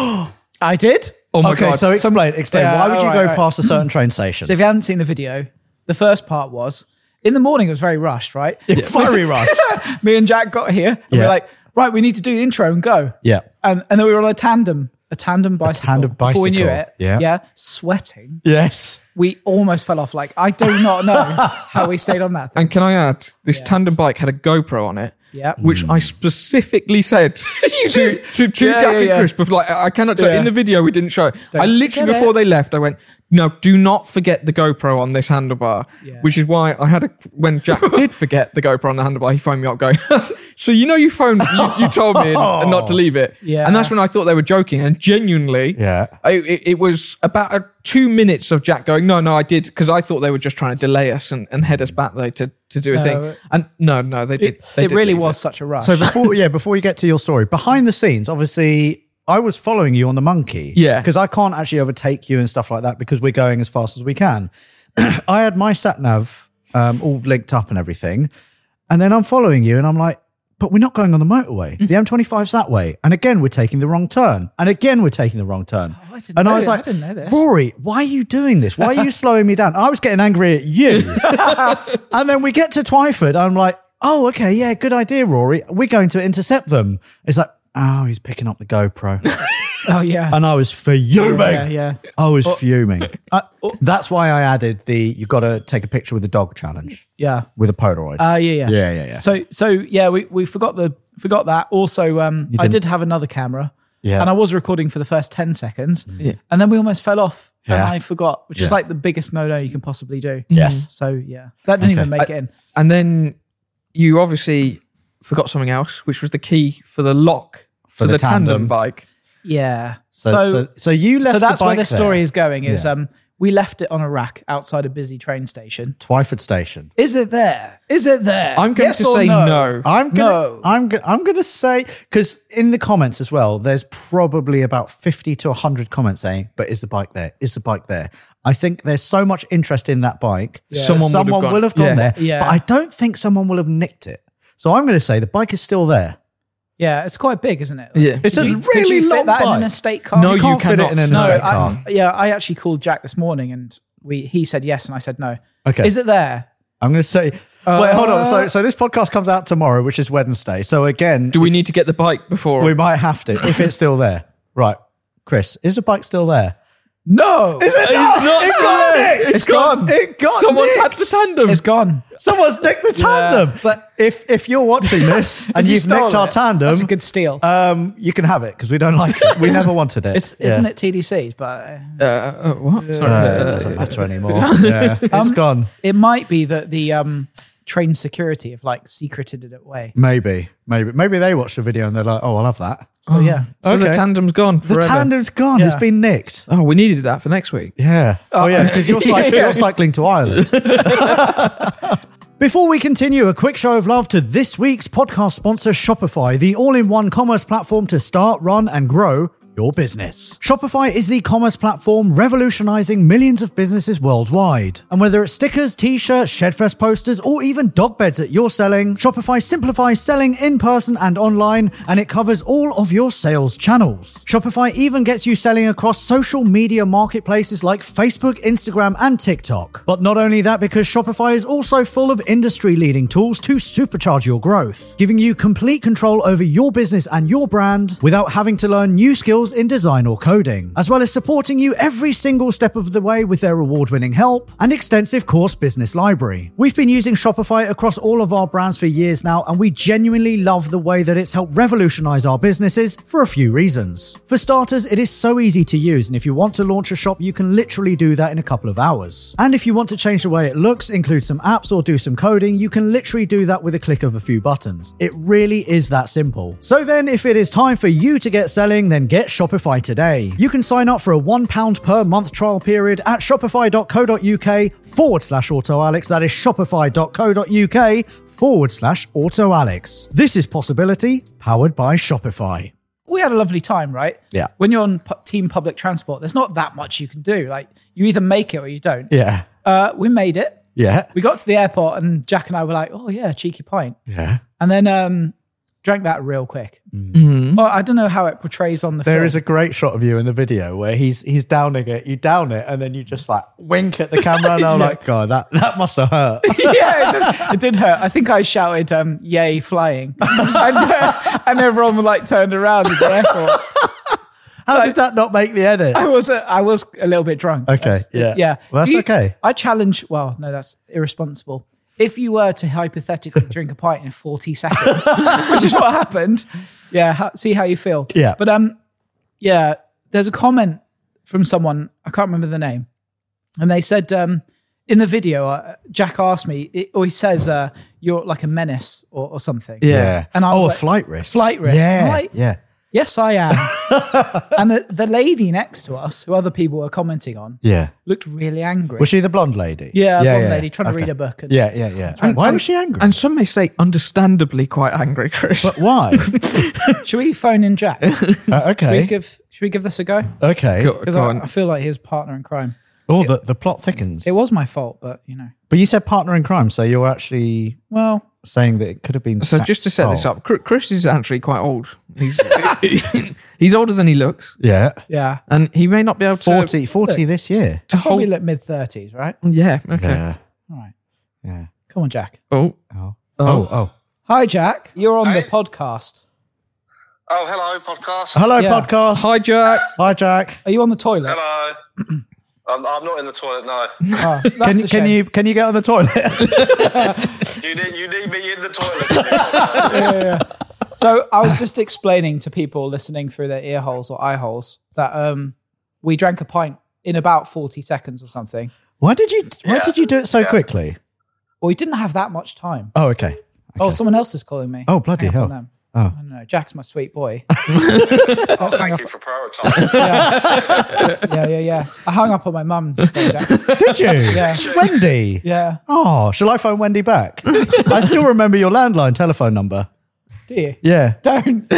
I did. Oh my Okay, God. so explain, explain. Yeah, Why would you all go right, right. past a certain train station? So if you hadn't seen the video, the first part was in the morning. It was very rushed, right? Fiery rush. Me and Jack got here, and Yeah. we're like, right, we need to do the intro and go. Yeah. And and then we were on a tandem, a tandem bicycle. tandem Before we knew bicycle, it, yeah. yeah, sweating. Yes. We almost fell off. Like I do not know how we stayed on that thing. And can I add, this tandem bike had a GoPro on it. Yeah. Which I specifically said to, did. to, to Yeah, Jack yeah, and yeah. Chris, but like I I cannot tell. Yeah. In the video, we didn't show it. I literally, forget before it. they left, I went, no, do not forget the GoPro on this handlebar. Yeah. Which is why I had a, when Jack did forget the GoPro on the handlebar, he phoned me up going, so you know you phoned, you, you told me and, and not to leave it. Yeah. And that's when I thought they were joking. And genuinely, Yeah. I, it, it was about a, two minutes of Jack going, no, no, I did, because I thought they were just trying to delay us and, and head us back there to, to do a No, thing. it- And no, no, they did. they It did really leave was such a rush. So before, yeah, before you get to your story, behind the scenes, obviously, I was following you on the monkey. Yeah. Because I can't actually overtake you and stuff like that because we're going as fast as we can. I had my sat nav um, all linked up and everything. And then I'm following you and I'm like, but we're not going on the motorway. The M twenty-five's that way. And again, we're taking the wrong turn. And again, we're taking the wrong turn. Oh, I didn't and know I was that. like, I didn't know this. Rory, why are you doing this? Why are you slowing me down? I was getting angry at you. And then we get to Twyford. I'm like, oh, okay, yeah, good idea, Rory. We're going to intercept them. It's like, oh, he's picking up the GoPro. oh yeah, And I was fuming. yeah, yeah. I was fuming. Uh, oh, That's why I added the you got to take a picture with the dog challenge yeah. with a Polaroid. Uh, yeah, yeah, Yeah, yeah, yeah. So, so yeah, we, we forgot the forgot that. Also, um, I didn't- did have another camera, Yeah. and I was recording for the first ten seconds, Yeah. and then we almost fell off, and Yeah. I forgot, which is Yeah. like the biggest no no you can possibly do. Yes. So yeah, that didn't Okay. even make it in. And then you obviously forgot something else, which was the key for the lock For to the the, tandem. tandem. bike. Yeah. So, So, so, so you left so that's the where bike this story there. is going. Is Yeah. um, we left it on a rack outside a busy train station. Twyford Station. Is it there? Is it there? I'm going Yes to or say no. I'm gonna, No. I'm, go- I'm gonna say because in the comments as well, there's probably about fifty to a hundred comments saying, "But is the bike there? Is the bike there?" I think there's so much interest in that bike. Someone would have someone gone- will have gone yeah. there, Yeah. but I don't think someone will have nicked it. So I'm going to say the bike is still there. Yeah, it's quite big, isn't it? Yeah. It's Could a you- really could you fit long that in bike. an estate car? No, you can't you fit it cannot. in an No, estate I, car. yeah, I actually called Jack this morning, and we he said yes, and I said no. Okay. Is it there? I'm going to say. wait, hold on. So, so this podcast comes out tomorrow, which is Wednesday. So again, Do we need to get the bike before? we might have to if it's still there. Right, Chris, is the bike still there? No, Is it It's not? not It still got there. nicked. It's gone. It got Someone's nicked. had the tandem. it's gone. Someone's nicked the tandem. but- if if you're watching this and If you you've stole nicked our it, tandem, That's a good steal. um, you can have it because we don't like it. We never wanted it. it's, Yeah. Isn't it T D C's? But uh, Uh, uh, what? Sorry. Uh, uh, it doesn't matter anymore. Yeah, it's Um, gone. it might be that the um, train security have like secreted it away. Maybe, maybe, maybe they watched the video and they're like, "Oh, I'll have that." So yeah, So the Okay. tandem's gone The forever. tandem's gone. Yeah. It's been nicked. Oh, we needed that for next week. Yeah. Oh, yeah, because you're, cyc- Yeah. you're cycling to Ireland. Before we continue, a quick show of love to this week's podcast sponsor, Shopify, the all-in-one commerce platform to start, run, and grow your business. Shopify is the commerce platform revolutionizing millions of businesses worldwide. And whether it's stickers, t-shirts, Shedfest posters, or even dog beds that you're selling, Shopify simplifies selling in person and online, and it covers all of your sales channels. Shopify even gets you selling across social media marketplaces like Facebook, Instagram, and TikTok. But not only that, because Shopify is also full of industry-leading tools to supercharge your growth, giving you complete control over your business and your brand without having to learn new skills in design or coding, as well as supporting you every single step of the way with their award-winning help and extensive course business library. We've been using Shopify across all of our brands for years now, and we genuinely love the way that it's helped revolutionize our businesses for a few reasons. For starters, it is so easy to use, and if you want to launch a shop, you can literally do that in a couple of hours. And if you want to change the way it looks, include some apps or do some coding, you can literally do that with a click of a few buttons. It really is that simple. So then, if it is time for you to get selling, then get Shopify today. You can sign up for a one pound per month trial period at shopify.co.uk forward slash AutoAlex. That is shopify.co.uk forward slash AutoAlex. This is Possibility, powered by Shopify. we had a lovely time, right? Yeah. When you're on pu- team public transport, there's not that much you can do. Like you either make it or you don't. Yeah. Uh, we made it. Yeah. We got to the airport and Jack and I were like, oh yeah, cheeky pint. Yeah. And then um, drank that real quick. Mm-hmm. Well, I don't know how it portrays on the There film. is a great shot of you in the video where he's he's downing it, you down it, and then you just like wink at the camera, and I'm like, God, that, that must have hurt. yeah, it did, it did hurt. I think I shouted, um, yay, flying. and, uh, and everyone like turned around at the airport. How did that not make the edit? I was a, I was a little bit drunk. Okay, That's- yeah. Yeah. Well, that's You- okay. I challenge, well, no, that's irresponsible. If you were to hypothetically drink a pint in forty seconds, which is what happened, yeah, ha- see how you feel. Yeah. But um, yeah, there's a comment from someone, I can't remember the name, and they said um, in the video, uh, Jack asked me, it, or he says, uh, you're like a menace or, or something. Yeah. And I was oh, like, a flight risk. Flight risk. Yeah. I'm like, yeah. yes, I am. And the, the lady next to us, who other people were commenting on, Yeah. looked really angry. Was she the blonde lady? Yeah, blonde lady trying to read a book. And, Yeah, yeah, yeah. And- Why and- was she angry? And some may say understandably quite angry, Chris. but why? Should we phone in Jack? Should Uh, we okay. give Should we give this a go? Okay. Go- Because go I, on. I feel like his partner in crime. Oh, the, the plot thickens. It was my fault, but you know. But you said partner in crime, so you're actually Well, saying that it could have been. So just to set oh. this up, Chri- Chris is actually quite old. He's he's older than he looks, Yeah. yeah, and he may not be able to forty, forty this year. to probably hold. like mid thirties, right? Yeah. Okay. Yeah. All right, Yeah. come on, Jack. Oh. Oh. Oh. Oh. Oh. Hi, Jack. You're on the Hey. podcast. Oh, hello, podcast. Hello, Yeah. podcast. Hi, Jack. Hi, Jack. Are you on the toilet? Hello. I'm, I'm not in the toilet, no. Oh, that's Can, a can shame. you can you get on the toilet? You need, you need me in the toilet. Yeah, yeah. So I was just explaining to people listening through their ear holes or eye holes that um, we drank a pint in about forty seconds or something. why did you Why Yeah. did you do it so Yeah. quickly? Well, we didn't have that much time. Oh, okay. Oh, someone else is calling me. Oh, Let's bloody hang up on hell. them. Oh. I don't know. Jack's my sweet boy. Oh, thank you for prioritising. Yeah, yeah, yeah. I hung up on my mum just then, Jack. Did you? Yeah. Wendy. Yeah. Oh, shall I phone Wendy back? I still remember your landline telephone number. Do you? Yeah. Don't.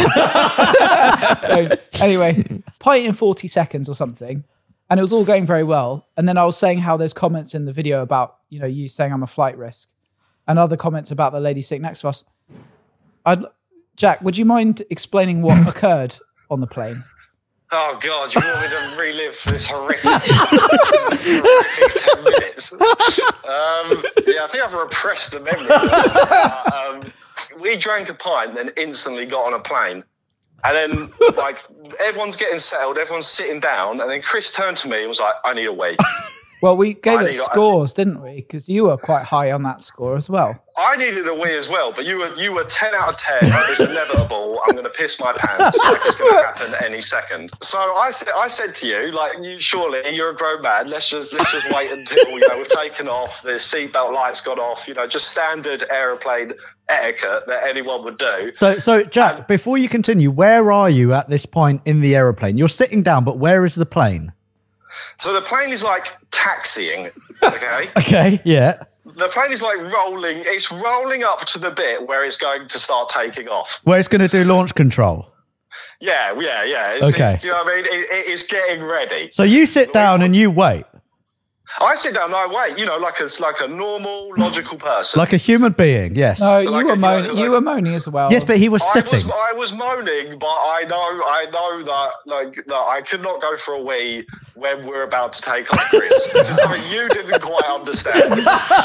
Don't. Anyway, pint in forty seconds or something. And it was all going very well. And then I was saying how there's comments in the video about, you know, you saying I'm a flight risk. And other comments about the lady sitting next to us. I'd, Jack, would you mind explaining what occurred on the plane? Oh, God, you want me to relive this horrific, horrific ten minutes? Um, yeah, I think I've repressed the memory. Uh, um, we drank a pint, then instantly got on a plane. And then, like, everyone's getting settled, everyone's sitting down, and then Chris turned to me and was like, I need a wee. Well, we gave I it need- scores, didn't we? Because you were quite high on that score as well. I needed a wee as well, but you were you were ten out of ten. It's inevitable. I'm going to piss my pants. Like it's going to happen any second. So I said, I said to you, like, you surely you're a grown man. Let's just let's just wait until you know we've taken off, the seatbelt lights got off. You know, just standard aeroplane etiquette that anyone would do. So, so Jack, before you continue, where are you at this point in the aeroplane? You're sitting down, but where is the plane? So the plane is like taxiing. Okay. Okay, yeah. The plane is like rolling. It's rolling up to the bit where it's going to start taking off. Where it's going to do launch control. Yeah, yeah, yeah. It's, Okay. Do you know what I mean? It, it is getting ready. So you sit down and you wait, I sit down and I wait, you know, like a, like a normal, logical person. like a human being. Yes. No, you Like were a- moaning. like- You were moaning as well. Yes, but he was I sitting. was, I was moaning, but I know, I know that, like, that I could not go for a wee when we're about to take off, Chris. This is something you didn't quite understand.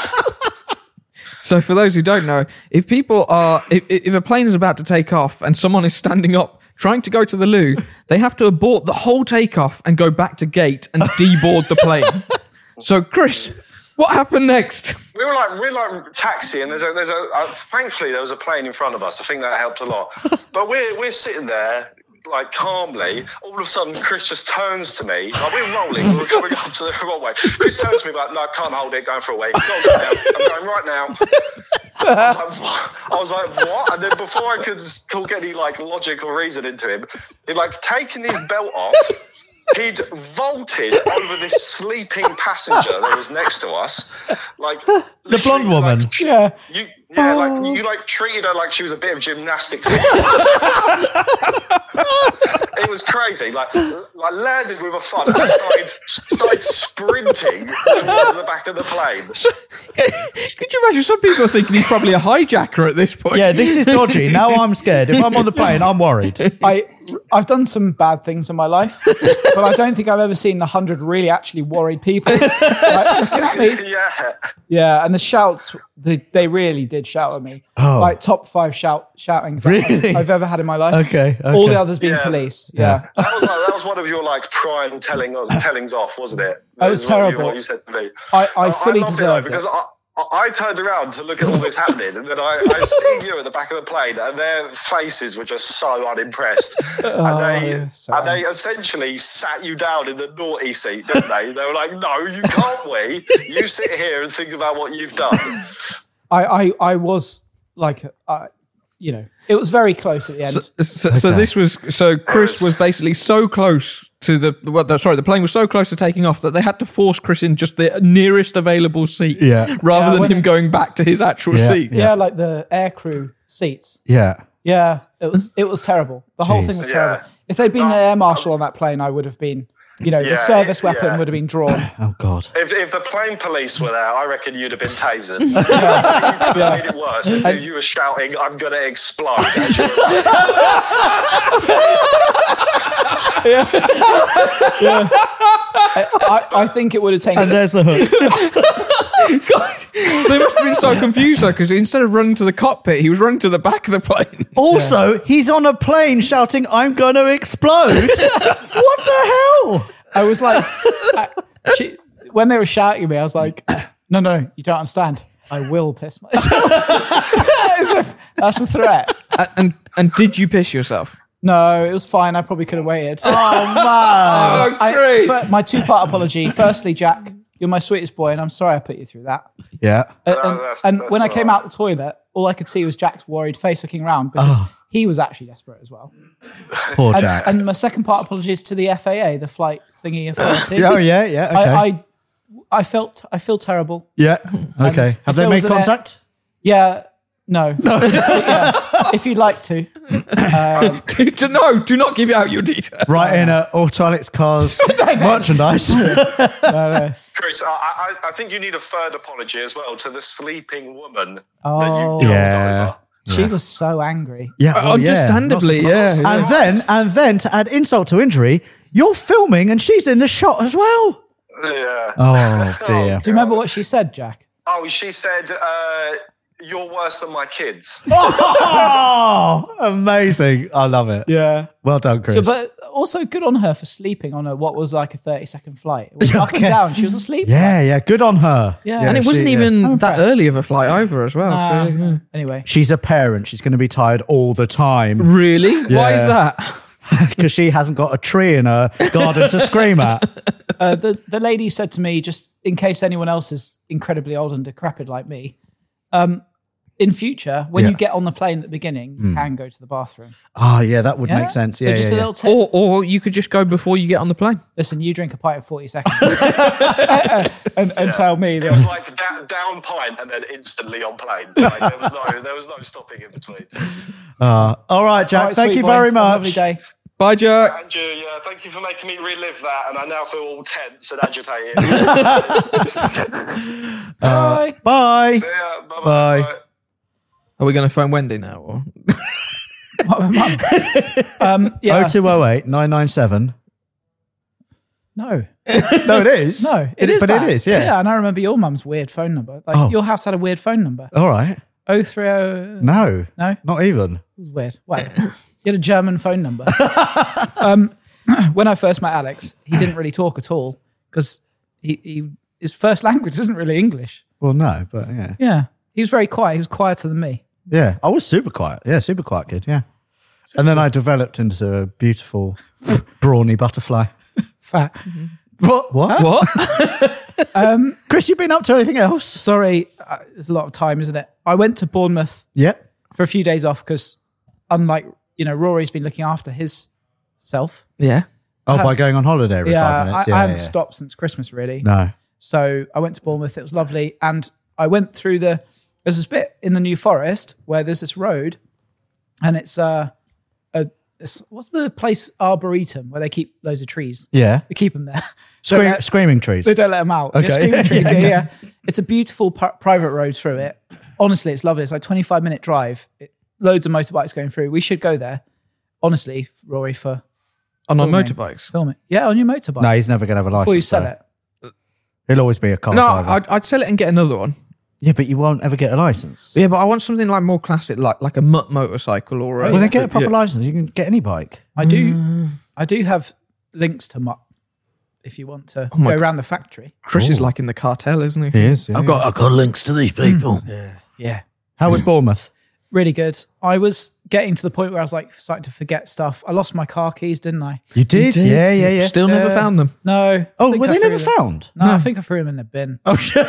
So for those who don't know, if people are, if, if a plane is about to take off and someone is standing up trying to go to the loo, they have to abort the whole takeoff and go back to gate and deboard the plane. So Chris, what happened next? We were like, we we're like taxiing. There's a, there's a. Uh, thankfully, there was a plane in front of us. I think that helped a lot. But we're we're sitting there, like calmly. All of a sudden, Chris just turns to me. Like, we're rolling. We we're coming up to the wrong way. Chris turns to me like, "No, can't hold it. Going for a wee. Go, go now. I'm going right now." I was like, what? I was like, what? And then before I could talk any like logic or reason into him, he'd like taken his belt off. He'd vaulted over this sleeping passenger that was next to us, like The blonde woman. Like, Yeah. you, yeah, like you like treated her like she was a bit of gymnastics. It was crazy. Like, like landed with a thud and started started sprinting towards the back of the plane. So, could you imagine some people are thinking he's probably a hijacker at this point? Yeah, this is dodgy. Now I'm scared. If I'm on the plane, I'm worried. I I've done some bad things in my life, but I don't think I've ever seen a hundred really actually worried people like, looking at me. Yeah. Yeah, and the shouts, they, they really did shout at me. Oh. Like top five shout shoutings Really? I've, I've ever had in my life. Okay, All okay. the others being Yeah. police. Yeah. That was like, that was one of your like prime telling tellings off, wasn't it? That was It what you- terrible. What you said to me. I, I fully loved deserved it, it. though, because I, I turned around to look at all this happening, and then I, I see you at the back of the plane, and their faces were just so unimpressed. And they, yeah, so and they essentially sat you down in the naughty seat, didn't they? They were like, "No, you can't. We, you sit here and think about what you've done." I, I, I was like, uh, you know, it was very close at the end. So, so, so Okay. this was so Chris was basically so close to the well, the- sorry, the plane was so close to taking off that they had to force Chris in just the nearest available seat, Yeah. rather Yeah, than when him it- going back to his actual Yeah. seat. yeah. like the aircrew seats. Yeah. Yeah, it was it was terrible. The whole Jeez. thing was Yeah. terrible. If they'd been No, an air marshal on that plane, I would have been, you know, Yeah, the service yeah. weapon would have been drawn. Oh, God. If, if the plane police were there, I reckon you'd have been tasered. You could have made it worse if you were shouting, "I'm going to explode." As you were I, I think it would have taken. And there's the hook. God, they must have been so confused though, because instead of running to the cockpit, he was running to the back of the plane. Also, he's on a plane shouting, "I'm going to explode." What the hell? I was like, I, she, when they were shouting at me, I was like, no, no, you don't understand. I will piss myself. As if that's a threat. And, and and did you piss yourself? No, it was fine. I probably could have waited. Oh, man. Oh, I, great! fir- my two-part apology. Firstly, Jack, you're my sweetest boy, and I'm sorry I put you through that. Yeah. And, No, and- that's- and that's when I all came right. out the toilet, all I could see was Jack's worried face looking around because he was actually desperate as well. Poor And, Jack. and my second part apology is to the F A A, the flight thingy authority. oh, yeah, yeah. Okay. I, I I felt I feel terrible. yeah. Okay. if Have there they made was an air- contact? Yeah, no. But yeah, if you'd like to. do, do, no, do not give out your details. Right in uh, Autolix Cars merchandise. No, no. Chris, I, I, I think you need a third apology as well to the sleeping woman Oh. that you Yeah. jumped over. She was so angry. Yeah. well, yeah. Understandably, yeah. yeah. And then, and then to add insult to injury, you're filming and she's in the shot as well. Yeah. Oh, dear. Do you remember what she said, Jack? Oh, she said, uh, you're worse than my kids. Oh, amazing. I love it. Yeah. Well done, Chris. So, but also good on her for sleeping on a, what was like a thirty second flight. It was up and Okay. down. She was asleep. yeah, yeah. Good on her. Yeah. and it she- wasn't yeah. even I'm that impressed. early of a flight over as well. Uh, so, yeah. Anyway, She's a parent. She's going to be tired all the time Really? Why is Yeah. that? because she hasn't got a tree in her garden to scream at. uh, the, the lady said to me, just in case anyone else is incredibly old and decrepit like me, um, in future, when Yeah. you get on the plane at the beginning, you can go to the bathroom. Oh, yeah, that would Yeah? make sense. So Yeah, just yeah, a yeah. little tip. Or, or you could just go before you get on the plane. Listen, you drink a pint in forty seconds and, and tell me It that. was like da- down pint and then instantly on plane. Like, there was no, there was no stopping in between. Uh, all right, Jack. All right, thank sweet you boy. very Have a Lovely much. day. Bye, Jack. Andrew, yeah, thank you for making me relive that, and I now feel all tense and agitated. Bye. Bye. See ya. Bye-bye. Bye. Bye. Are we going to phone Wendy now? Or? My mum. um, yeah. oh two oh eight, nine nine seven. No. No, it is. No, it is But that. it is, yeah. Yeah, and I remember your mum's weird phone number. Like Oh. your house had a weird phone number. All right. oh three oh No. No? It Not even. was weird. Wait. You had a German phone number. um, when I first met Alex, he didn't really talk at all because he, he his first language isn't really English. Well, no, but yeah. Yeah. He was very quiet. He was quieter than me. Yeah. I was super quiet. Yeah, super quiet kid. Yeah. And then I developed into a beautiful, brawny butterfly. Fat. What? What? What? Chris, you been up to anything else? Sorry, uh, there's a lot of time, isn't it? I went to Bournemouth Yep. for a few days off because, unlike, you know, Rory's been looking after his self. Yeah. Oh, by going on holiday every Yeah, five minutes. I, Yeah, I yeah, haven't yeah. stopped since Christmas, really. No. So I went to Bournemouth. It was lovely. And I went through the, there's this bit in the New Forest where there's this road and it's, uh, a, it's, what's the place, Arboretum, where they keep loads of trees. Yeah. They keep them there. Scream, Don't let- screaming trees. They don't let them out. Okay. Yeah, screaming trees. Yeah, Yeah, yeah. It's a beautiful pri- private road through it. Honestly, it's lovely. It's like twenty-five minute drive. It, loads of motorbikes going through. We should go there. Honestly, Rory, for On our filming. motorbikes. Film it. Yeah, on your motorbike. No, he's never going to have a license. Before you sell though. it. He'll always be a car No, driver. I'd, I'd sell it and get another one. Yeah, but you won't ever get a license. Yeah, but I want something like more classic, like like a mutt motorcycle or a. Well, then get a proper yeah. license. You can get any bike. I do. I do have links to Mutt if you want to my go God. around the factory. Chris is like in the cartel, isn't he? He is. Yeah, I've got I've got links to these people. Yeah, How was Bournemouth? really good. I was getting to the point where I was like starting to forget stuff. I lost my car keys, didn't I? You did? Yeah, yeah, yeah. Still never Uh, found them. No. I oh, think were I they threw never them- found? No, I think I threw them in the bin. Oh, shit.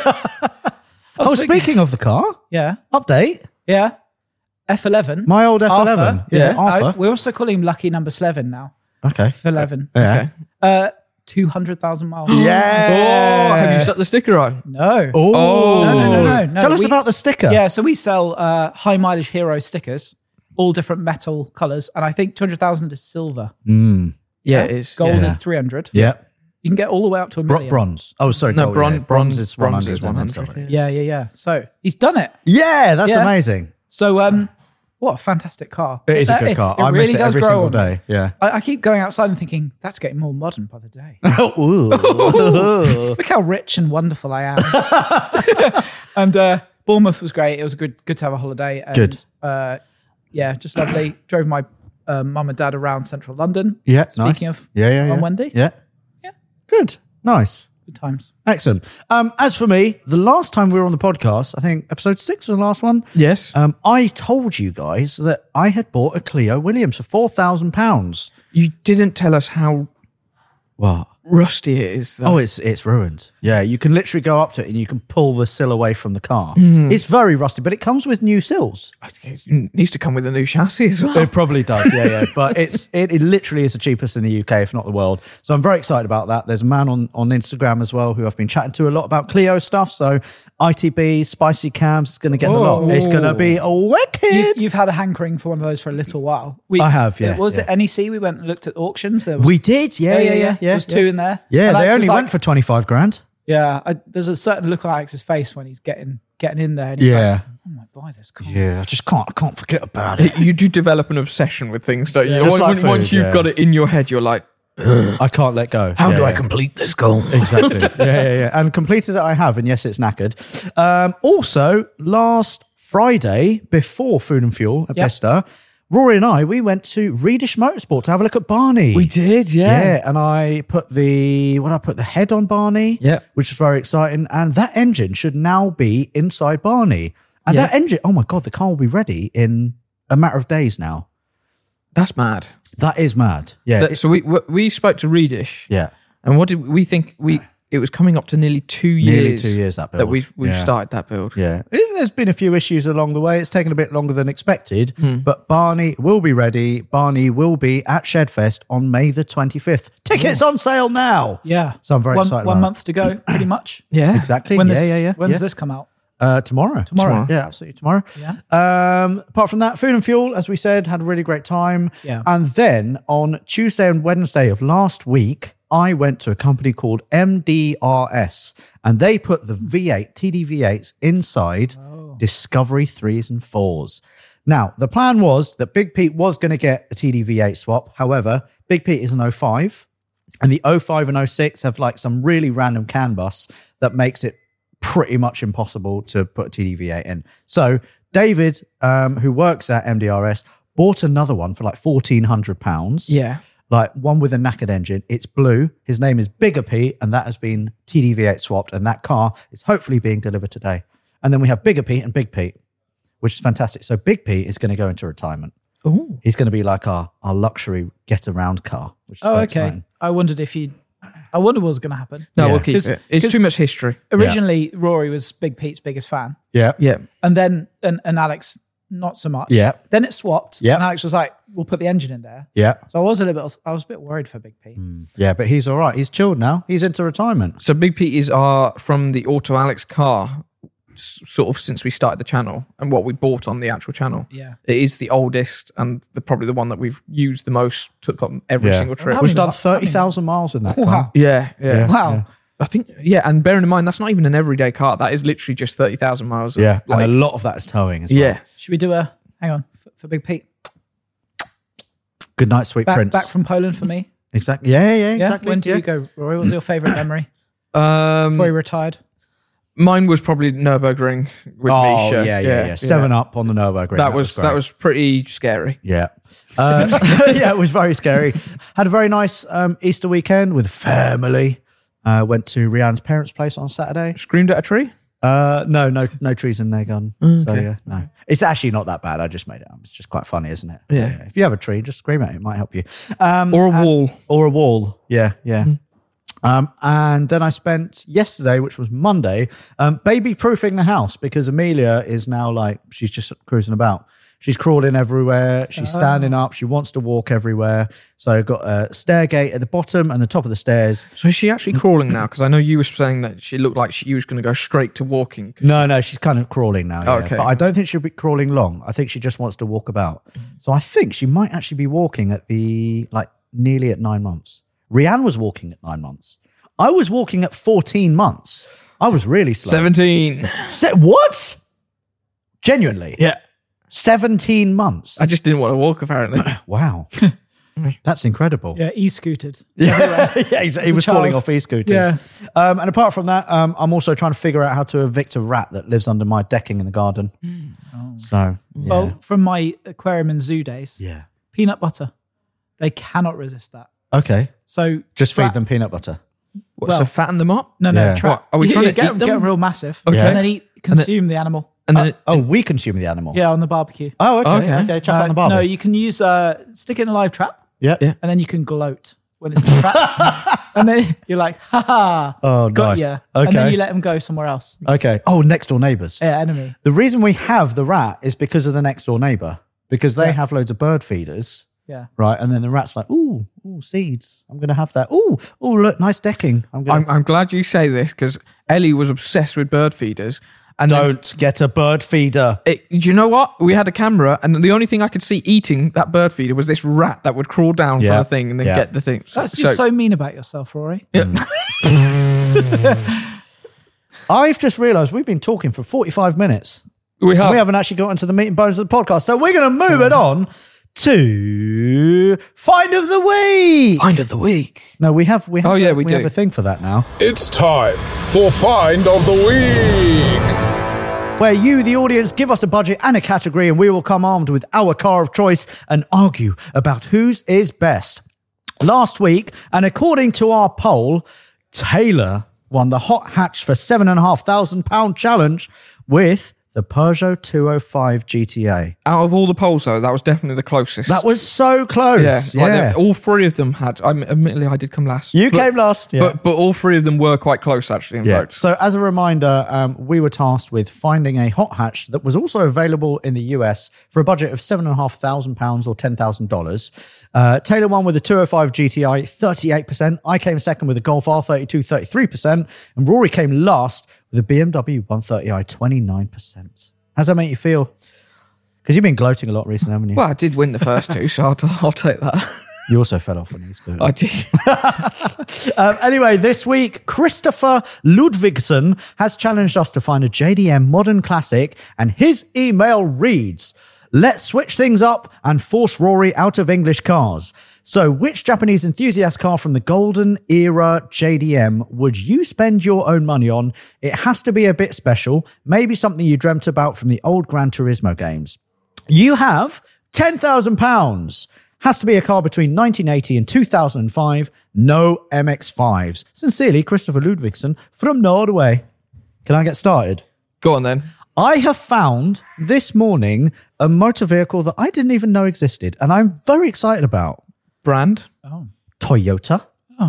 Oh, thinking- speaking of the car, Yeah, update. yeah. F eleven. My old F eleven. Arthur. Yeah, Yeah. Arthur. I, we're also calling him Lucky Number Eleven now. okay. F eleven. Yeah. Okay. Uh, two hundred thousand miles. Yeah. Oh, have you stuck the sticker on? No. Oh. Oh. No, no, no, no, no. Tell us We- about the sticker. Yeah, so we sell uh, high mileage hero stickers, all different metal colors, and I think two hundred thousand is silver. Mm. Yeah, it is. Gold Yeah. is three hundred. Yeah. You can get all the way up to a Bro- million. bronze. Oh, sorry. No, gold, bron- yeah. bronze- is bronze one hundred. is and then one silver. hundred, Yeah, yeah, yeah. So he's done it. Yeah, that's Yeah. amazing. So um, what a fantastic car! It is a Uh, good car. It, I really miss it does every grow single on me. day. Yeah. I, I keep going outside and thinking that's getting more modern by the day. Ooh. Look how rich and wonderful I am. and uh, Bournemouth was great. It was good, good to have a holiday. And, Good. Uh, yeah, just lovely. Drove my uh, mum and dad around central London. Yeah, nice. Speaking of yeah, yeah, yeah. on Wendy. Yeah. Yeah. Good. Nice. Good times. Excellent. Um, as for me, the last time we were on the podcast, I think episode six was the last one. Yes. Um, I told you guys that I had bought a Clio Williams for four thousand pounds. You didn't tell us how What? rusty it is, though. Oh, it's it's ruined. Yeah, you can literally go up to it and you can pull the sill away from the car. Mm. It's very rusty, but it comes with new sills. It needs to come with a new chassis as well. It probably does, yeah, yeah. But it's it, it literally is the cheapest in the U K, if not the world. So I'm very excited about that. There's a man on, on Instagram as well who I've been chatting to a lot about Clio stuff. So I T B, spicy cams, it's going to get a lot. Oh. It's going to be a wicked. You've, you've had a hankering for one of those for a little while. We, I have, yeah, What was yeah. it N E C? We went and looked at auctions. There was, We did, yeah, yeah, yeah, yeah. There was two in there. Yeah, And they Alex only was went like- for twenty-five grand. Yeah, I, there's a certain look on Alex's face when he's getting getting in there. And he's Yeah. like, I might buy this car. Yeah, I just can't, I can't forget about it. You do develop an obsession with things, don't you? Just Once- like food, once you've yeah. got it in your head, you're like, I can't let go. how Yeah, do I yeah. complete this goal? Exactly. yeah, yeah, yeah. And completed it I have, and yes, it's knackered. Um, also, last Friday, before Food and Fuel at Yep. Bicester, Rory and I, we went to Reedish Motorsport to have a look at Barney. We did, yeah. Yeah, and I put the, what did I put, the head on Barney, Yeah. which is very exciting. And that engine should now be inside Barney. And Yeah. that engine, oh my God, the car will be ready in a matter of days now. That's mad. That is mad. Yeah. That- so we we- we spoke to Reedish, yeah. and what did we think? We it was coming up to nearly two years. Nearly two years that build. we've we've Yeah. started that build. Yeah. There's been a few issues along the way. It's taken a bit longer than expected, Hmm. but Barney will be ready. Barney will be at Shedfest on May the twenty-fifth. Tickets on sale now. Yeah. So I'm very one, excited One about month to go, pretty much. Yeah, Exactly. When yeah, this, yeah, yeah. When yeah. does this come out? Uh, tomorrow. Tomorrow. Yeah, absolutely tomorrow. Yeah. Um, apart from that, Food and Fuel, as we said, had a really great time. Yeah. And then on Tuesday and Wednesday of last week, I went to a company called M D R S, and they put the V eight, T D V eights inside Discovery threes and fours. Now, the plan was that Big Pete was going to get a T D V eight swap. However, Big Pete is an oh five, and the oh five and oh six have like some really random CAN bus that makes it pretty much impossible to put a T D V eight in. So David, um, who works at M D R S, bought another one for like fourteen hundred pounds. Yeah. Like one with a knackered engine. It's blue. His name is Bigger Pete, and that has been T D V eight swapped, and that car is hopefully being delivered today. And then we have Bigger Pete and Big Pete, which is fantastic. So Big Pete is going to go into retirement. Ooh. He's going to be like our, our luxury get-around car, which is Oh, very okay. exciting. I wondered if you. I wonder what was going to happen. No, Yeah. we'll keep 'Cause- it. It's 'cause- too much history. Originally, Rory was Big Pete's biggest fan, Yeah. Yeah. and then and, and Alex not so much. Yeah. Then it swapped. Yeah. And Alex was like, "We'll put the engine in there." Yeah. So I was a little bit. I was a bit worried for Big Pete. Yeah, but he's all right. He's chilled now. He's into retirement. So Big Pete is our from the Auto Alex car, s- sort of since we started the channel and what we bought on the actual channel. Yeah. It is the oldest and the, probably the one that we've used the most. Took on every Yeah. single trip. How We've many done mi- thirty thousand miles in that car. Wow. Yeah, yeah. Wow. I think yeah, and bearing in mind that's not even an everyday car. That is literally just thirty thousand miles. Of, Yeah, like, and a lot of that is towing as well. yeah. Should we do a hang on for, for Big Pete? Good night, sweet Back prince. back from Poland for me. exactly. Yeah, yeah, Yeah. exactly. When did yeah. you go, Rory? What was your favourite memory Um, before you retired? mine was probably Nürburgring with Oh, Misha. yeah, yeah, yeah. Seven up on the Nürburgring. That was that great. was pretty scary. Yeah. Uh, yeah, it was very scary. Had a very nice um, Easter weekend with family. Uh, went to Rianne's parents' place on Saturday. Screamed at a tree. Uh, no, no, no trees in their garden. Mm, So yeah, no, it's actually not that bad. I just made it up. It's just quite funny, isn't it? Yeah. If you have a tree, just scream at it. It might help you. Um, Or a and- wall. Or a wall. Yeah, yeah. Um, and then I spent yesterday, which was Monday, um, baby proofing the house because Amelia is now like, she's just cruising about. She's crawling everywhere. She's standing up. She wants to walk everywhere. So I've got a stair gate at the bottom and the top of the stairs. So is she actually crawling now? Because I know you were saying that she looked like she was going to go straight to walking. No, no, she's kind of crawling now. Yeah. Okay. But I don't think she'll be crawling long. I think she just wants to walk about. So I think she might actually be walking at the, like, nearly at nine months. Rianne was walking at nine months. I was walking at fourteen months. I was really slow. seventeen. Se- what? Genuinely? Yeah. seventeen months. I just didn't want to walk, apparently. Wow. That's incredible. Yeah, e-scooted. Yeah, yeah he's- he a was child. falling off e-scooters. Yeah. Um, and apart from that, um, I'm also trying to figure out how to evict a rat that lives under my decking in the garden. So, yeah. Well, from my aquarium and zoo days, yeah. peanut butter. They cannot resist that. Okay. So Just feed rat- them peanut butter. What, Well- so fatten them up? No, no. Yeah. Trap. What, are we Yeah, trying yeah, to get eat them, them? get them real massive, Okay. and then eat, consume the animal. And then Uh, oh, we consume the animal. Yeah, on the barbecue. Oh, okay. Okay. Okay. Chuck Uh, on the barbie. no, you can use uh, stick it in a live trap, yeah. Yeah. and then you can gloat when it's in the trap, and then you're like, "Ha ha!" Oh, got nice. ya. And then Okay. you let them go somewhere else. Okay. Oh, next door neighbours. Yeah, enemy. The reason we have the rat is because of the next door neighbour, because they have loads of bird feeders. Yeah. Right. And then the rat's like, ooh, ooh, seeds. I'm going to have that. Ooh, ooh, look, nice decking. I'm going I'm, to. I'm glad you say this because Ellie was obsessed with bird feeders. And then Don't get a bird feeder. it, do you know what? We had a camera, and the only thing I could see eating that bird feeder was this rat that would crawl down Yeah. for the thing and then Yeah. get the thing. That's you're so mean about yourself, Rory. I've just realised we've been talking for forty-five minutes. we have. We haven't actually got into the meat and bones of the podcast. So we're going to move it on to Find of the Week. Find of the week. No, we have, we have, Oh, yeah, a, we we do. have a thing for that now. It's time for Find of the Week. where you, the audience, give us a budget and a category, and we will come armed with our car of choice and argue about whose is best. Last week, and according to our poll, Taylor won the hot hatch for seven and a half thousand pound challenge with the Peugeot two oh five G T A. Out of all the polls, though, that was definitely the closest. That was so close. yeah, Yeah, like they- all three of them had. I admittedly, I did come last. you but, came last. Yeah. but but all three of them were quite close actually in Yeah. votes. So as a reminder, um, we were tasked with finding a hot hatch that was also available in the U S for a budget of seven and a half thousand pounds or ten thousand dollars. Uh, Taylor won with the two oh five G T I, thirty-eight percent. I came second with the Golf R, thirty-two, thirty-three percent. And Rory came last with the B M W one thirty i, twenty-nine percent. How's that make you feel? Because you've been gloating a lot recently, haven't you? Well, I did win the first two, so I'll, I'll take that. You also fell off when he was good. I did. Um, anyway, this week, Christopher Ludvigsen has challenged us to find a J D M modern classic, and his email reads, let's switch things up and force Rory out of English cars. So which Japanese enthusiast car from the golden era J D M would you spend your own money on? It has to be a bit special, maybe something you dreamt about from the old Gran Turismo games. You have ten thousand pounds. Has to be a car between nineteen eighty and two thousand five. No M X fives. Sincerely, Christopher Ludvigsen from Norway. Can I get started? Go on then. I have found this morning a motor vehicle that I didn't even know existed, and I'm very excited about. Brand. Oh. Toyota. Oh.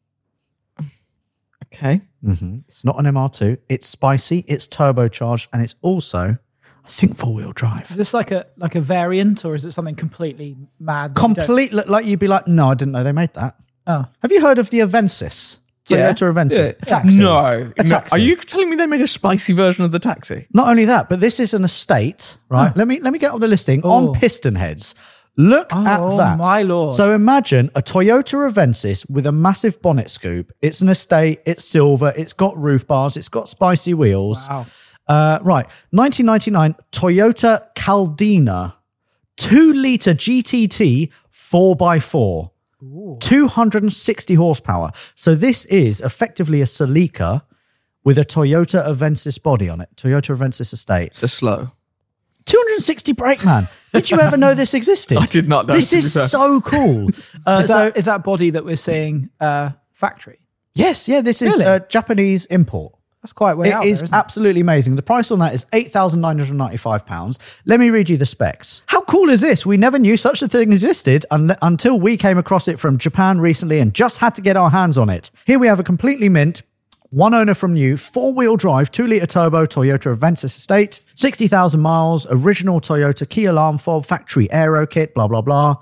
Okay. It's not an M R two. It's spicy, it's turbocharged, and it's also, I think, four-wheel drive. Is this like a like a variant, or is it something completely mad? that you don't- Complete, like you'd be like, no, I didn't know they made that. Oh. Have you heard of the Avensis? Yeah. Toyota Avensis. Yeah. A taxi. No. A no. taxi. Are you telling me they made a spicy version of the taxi? Not only that, but this is an estate, right? Let me let me get on the listing on Oh. piston heads. Look Oh, at that. my lord. So imagine a Toyota Avensis with a massive bonnet scoop. It's an estate, it's silver, it's got roof bars, it's got spicy wheels. Wow. Uh, right. nineteen ninety-nine Toyota Caldina, two litre G T T four by four. two hundred sixty horsepower. So this is effectively a Celica with a Toyota Avensis body on it. Toyota Avensis estate. It's a slow. two hundred sixty brake, man. Did you ever know this existed? I did not know, This to be is fair. so cool. Uh, Is so that is that body that we're seeing uh, factory? yes, yeah, this is Really? a Japanese import. That's quite way out It is there, isn't it? absolutely amazing. The price on that is eight thousand nine hundred ninety-five pounds. Let me read you the specs. How cool is this? We never knew such a thing existed un- until we came across it from Japan recently and just had to get our hands on it. Here we have a completely mint, one owner from new, four-wheel drive, two-litre turbo Toyota Avensis estate, sixty thousand miles, original Toyota key alarm fob, factory aero kit, blah, blah, blah.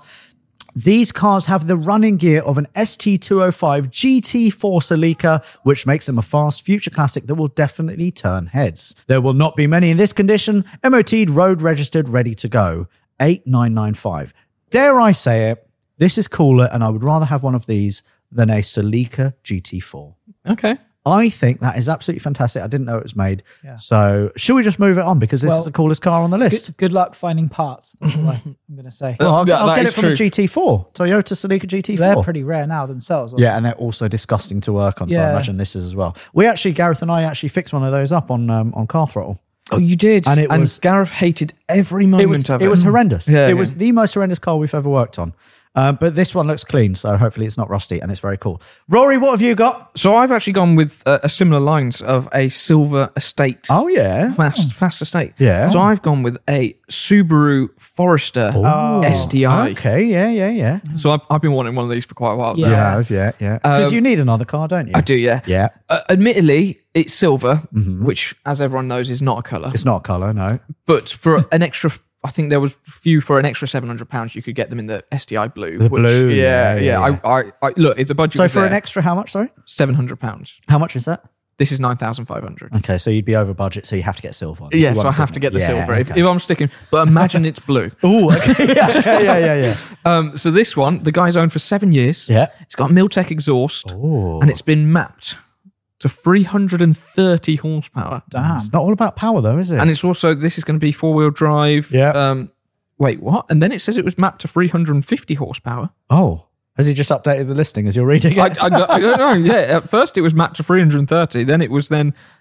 These cars have the running gear of an S T two oh five G T four Celica, which makes them a fast future classic that will definitely turn heads. There will not be many in this condition. M O T'd, road registered, ready to go. eight nine nine five. Dare I say it, this is cooler, and I would rather have one of these than a Celica G T four. Okay. I think that is absolutely fantastic. I didn't know it was made. Yeah. So should we just move it on? Because this Well, is the coolest car on the list. Good, good luck finding parts. That's all I- I'm going to say. Well, I'll, Yeah, I'll that get is it from a true. G T four. Toyota Celica G T four. They're pretty rare now themselves. aren't Yeah, and they're also disgusting to work on. So I Yeah. imagine this is as well. We actually, Gareth and I actually fixed one of those up on um, on Car Throttle. Oh, you did. And it was- Gareth hated every moment It was of it it. was horrendous. Yeah, it yeah. was the most horrendous car we've ever worked on. Um, but this one looks clean, so hopefully it's not rusty and it's very cool. Rory, what have you got? So I've actually gone with uh, a similar lines of a silver estate. Oh yeah, Fast, fast estate. Yeah. So I've gone with a Subaru Forester S T I. okay, yeah, yeah, yeah. So I've, I've been wanting one of these for quite a while. Yeah. You now. have, yeah, yeah. Because Um, you need another car, don't you? I do, yeah. Yeah, Uh, admittedly, it's silver, which, as everyone knows, is not a colour. it's not a colour, no. But for an extra, I think there was a few for an extra seven hundred pounds. You could get them in the S T I blue. The blue, yeah, yeah, yeah. yeah, I, I, I look, if the budget So was for there, an extra, how much? Sorry, seven hundred pounds. how much is that? This is nine thousand five hundred. Okay, so you'd be over budget, so you have to get silver. if Yeah, you so I want have to get the yeah, silver if, okay. if I'm sticking. But imagine it's blue. Oh, okay, yeah, okay, yeah, yeah, yeah. Um, so this one, the guy's owned for seven years. Yeah. It's got a Miltech exhaust, Oh. and it's been mapped to three hundred thirty horsepower. Damn. It's not all about power, though, is it? And it's also, this is going to be four-wheel drive. Yeah. Um, wait, what? And then it says it was mapped to three hundred fifty horsepower. oh, has he just updated the listing as you're reading it? I, I, don't, I don't know. Yeah, at first it was mapped to three hundred thirty. Then it was then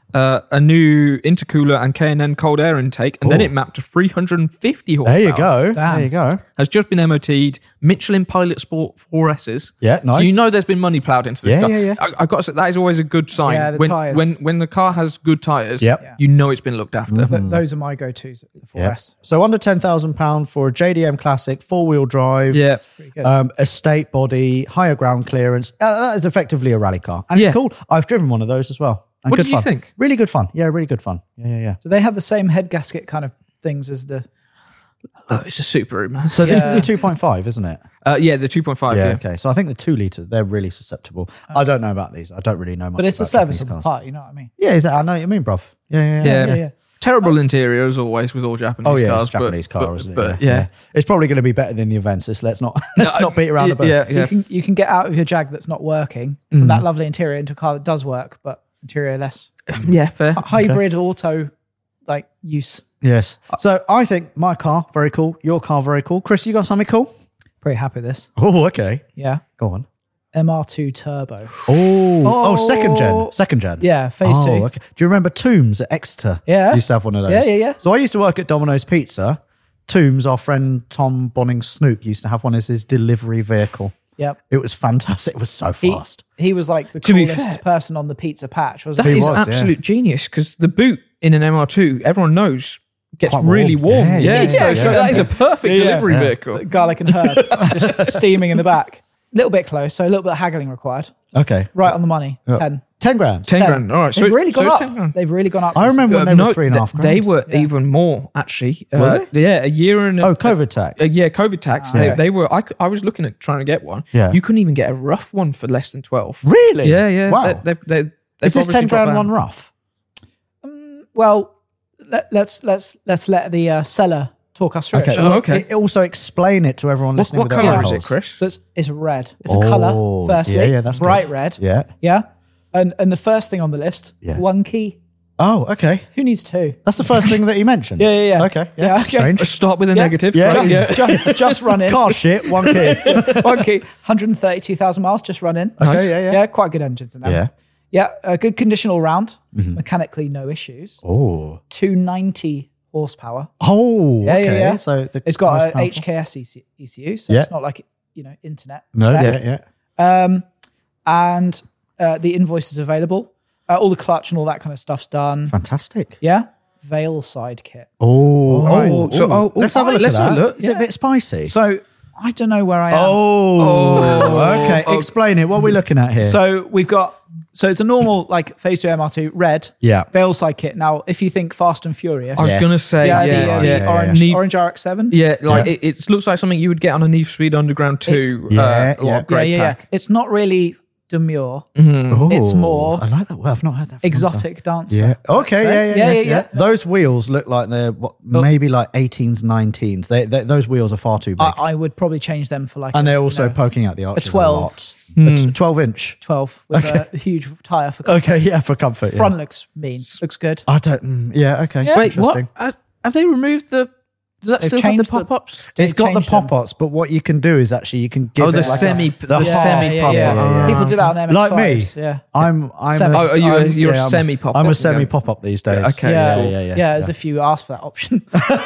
uh, a new intercooler and K and N cold air intake, and then Ooh. it mapped to three hundred fifty horsepower. There you go. Damn. There you go. Has just been M O T'd. Michelin Pilot Sport four S's. Yeah, nice. So you know there's been money ploughed into this Yeah, car. yeah, yeah. I, I've got to say, that is always a good sign. Yeah, the when, tyres. when when the car has good tyres, Yep. Yeah. you know it's been looked after. Th- those are my go-tos, the four Yeah. S. So under ten thousand pounds for a J D M Classic, four-wheel drive. Yeah. Pretty good. Um, estate body, higher ground clearance. Uh, that is effectively a rally car. And Yeah. it's cool. I've driven one of those as well. And What good did you fun. think? Really good fun. Yeah, really good fun. Yeah, yeah, yeah. Do they have the same head gasket kind of things as the... Oh, it's a Subaru, man. So this Yeah. is a two point five, isn't it? Uh, yeah, the two point five. Yeah, Yeah. okay. So I think the two litre, they're really susceptible. I don't know about these. I don't really know much But it's a about Japanese serviceable cars. part, you know what I mean? Yeah, is that, I know what you mean, bruv. Yeah, yeah, yeah. Yeah. Yeah, yeah. Terrible interior as always with all Japanese Oh yeah, cars. it's a Japanese but, car, but, isn't it? But yeah. it's probably going to be better than the Avensis. Let's not let's not beat around the bush. Yeah, So yeah. you can you can get out of your Jag that's not working Mm. from that lovely interior into a car that does work, but interior less. Yeah, fair. Hybrid auto like use. Yes. So I think my car very cool. Your car very cool. Chris, you got something cool? Pretty happy with this. Oh, okay. Yeah. Go on. M R two Turbo. Oh, oh, Oh. second gen, second gen. Yeah, phase oh, two. Okay. Do you remember Tombs at Exeter? Yeah. Used to have one of those. Yeah, yeah, yeah. So I used to work at Domino's Pizza. Tombs, our friend Tom Bonning Snook used to have one as his delivery vehicle. Yep. It was fantastic. It was so He, fast. he was like the To be coolest fair- person on the pizza patch, wasn't That he? is was, yeah. absolute genius because the boot in an M R two, everyone knows, gets Quite warm. really warm. Yeah, Yeah, yeah, so, yeah, so yeah. that is a perfect Yeah. delivery Yeah. vehicle. Garlic and herb just steaming in the back. A little bit close, so a little bit of haggling required. Okay. Right on the money. Ten. ten grand. ten, Ten. grand. All right. They've so, really so gone it's up. ten grand. They've really gone up. I remember when Uh, they no, were three and a half th- grand. They were even more actually. Were Uh, they? Yeah, a year and a, Oh, COVID tax. Uh, yeah, COVID tax. Ah, they, okay. they were. I, c- I was looking at trying to get one. Yeah. You couldn't even get a rough one for less than twelve. Really? Yeah, yeah. Wow. They, they, they, they've Is this obviously ten got grand that. one rough? Well, let, let's let's let's let the uh, seller talk us through Okay. it. Oh, well, okay. it- also explain it to everyone What, listening. what with their colour eye is it, holes. Chris? So it's it's red. It's a Oh, color. Firstly, yeah, yeah, that's bright good. red. Yeah. Yeah. And and the first thing on the list, Yeah. one key. Oh, okay. Who needs two? That's the first thing that he mentioned. Yeah, yeah, yeah. Okay. Yeah. Yeah, okay. Strange. Let's start with a Yeah. negative. Yeah. Right, Yeah. just, just run in. Car shit. One key. Okay. One key. one hundred thirty-two thousand miles. Just run in. Yeah. Yeah. Yeah, quite good engines in there. Yeah. Yeah, a good condition all round. Mechanically, no issues. Oh. two hundred ninety horsepower. Oh. Yeah, okay. yeah, yeah. So the It's got most a powerful- H K S E C- E C U, so Yeah. it's not like, you know, internet. No. spec. Yeah. Yeah. Um, and uh, the invoice is available. Uh, all the clutch and all that kind of stuff's done. Fantastic. Yeah. Veil side kit. Oh. Oh, so- oh, let's oh, have a look let's at have a that. look. Is it a bit spicy? So I don't know where I am. Oh. Okay. Oh. Explain it. What are we looking at here? So we've got, so it's a normal like phase two M R two red. Yeah. Veil side kit. Now, if you think Fast and Furious. I was Yes. going to say, yeah, yeah, the, yeah, uh, the yeah, yeah. orange, Need- orange R X seven. Yeah, like Yeah. It, it looks like something you would get on a Need for Speed Underground two. It's- uh, Yeah, like yeah. Yeah, grade yeah, yeah. pack. It's not really demure, Oh, it's more I like that. Well, I've not heard that. from exotic dancer. Yeah. Okay. Yeah yeah, Yeah, yeah. yeah, yeah. Those wheels look like they're what, maybe like eighteens, nineteens. They, they, those wheels are far too big, I, I would probably change them for like and a, they're you also know, poking out the arches a, twelve. lot. A t- twelve inch. twelve with a huge tire for comfort. Okay. Yeah, for comfort. Front Yeah. looks mean. Looks good. I don't. Mm, yeah. Okay. Wait, what? Interesting. Uh, have they removed the? Does that They've still have the changed the- pop-ups? It's got the changed them. pop-ups, but what you can do is actually you can give Oh, it the like semi- a, the half- semi yeah, pop-up. yeah, Yeah, yeah, People do that on M X Like me. fives. Yeah. I'm. I'm. Semi- A, Oh, are you a- I'm- you're a yeah, I'm- semi pop-up I'm a again. semi pop-up these days. Okay, Yeah, Yeah. yeah, Yeah. yeah. Yeah. as if you asked for that option.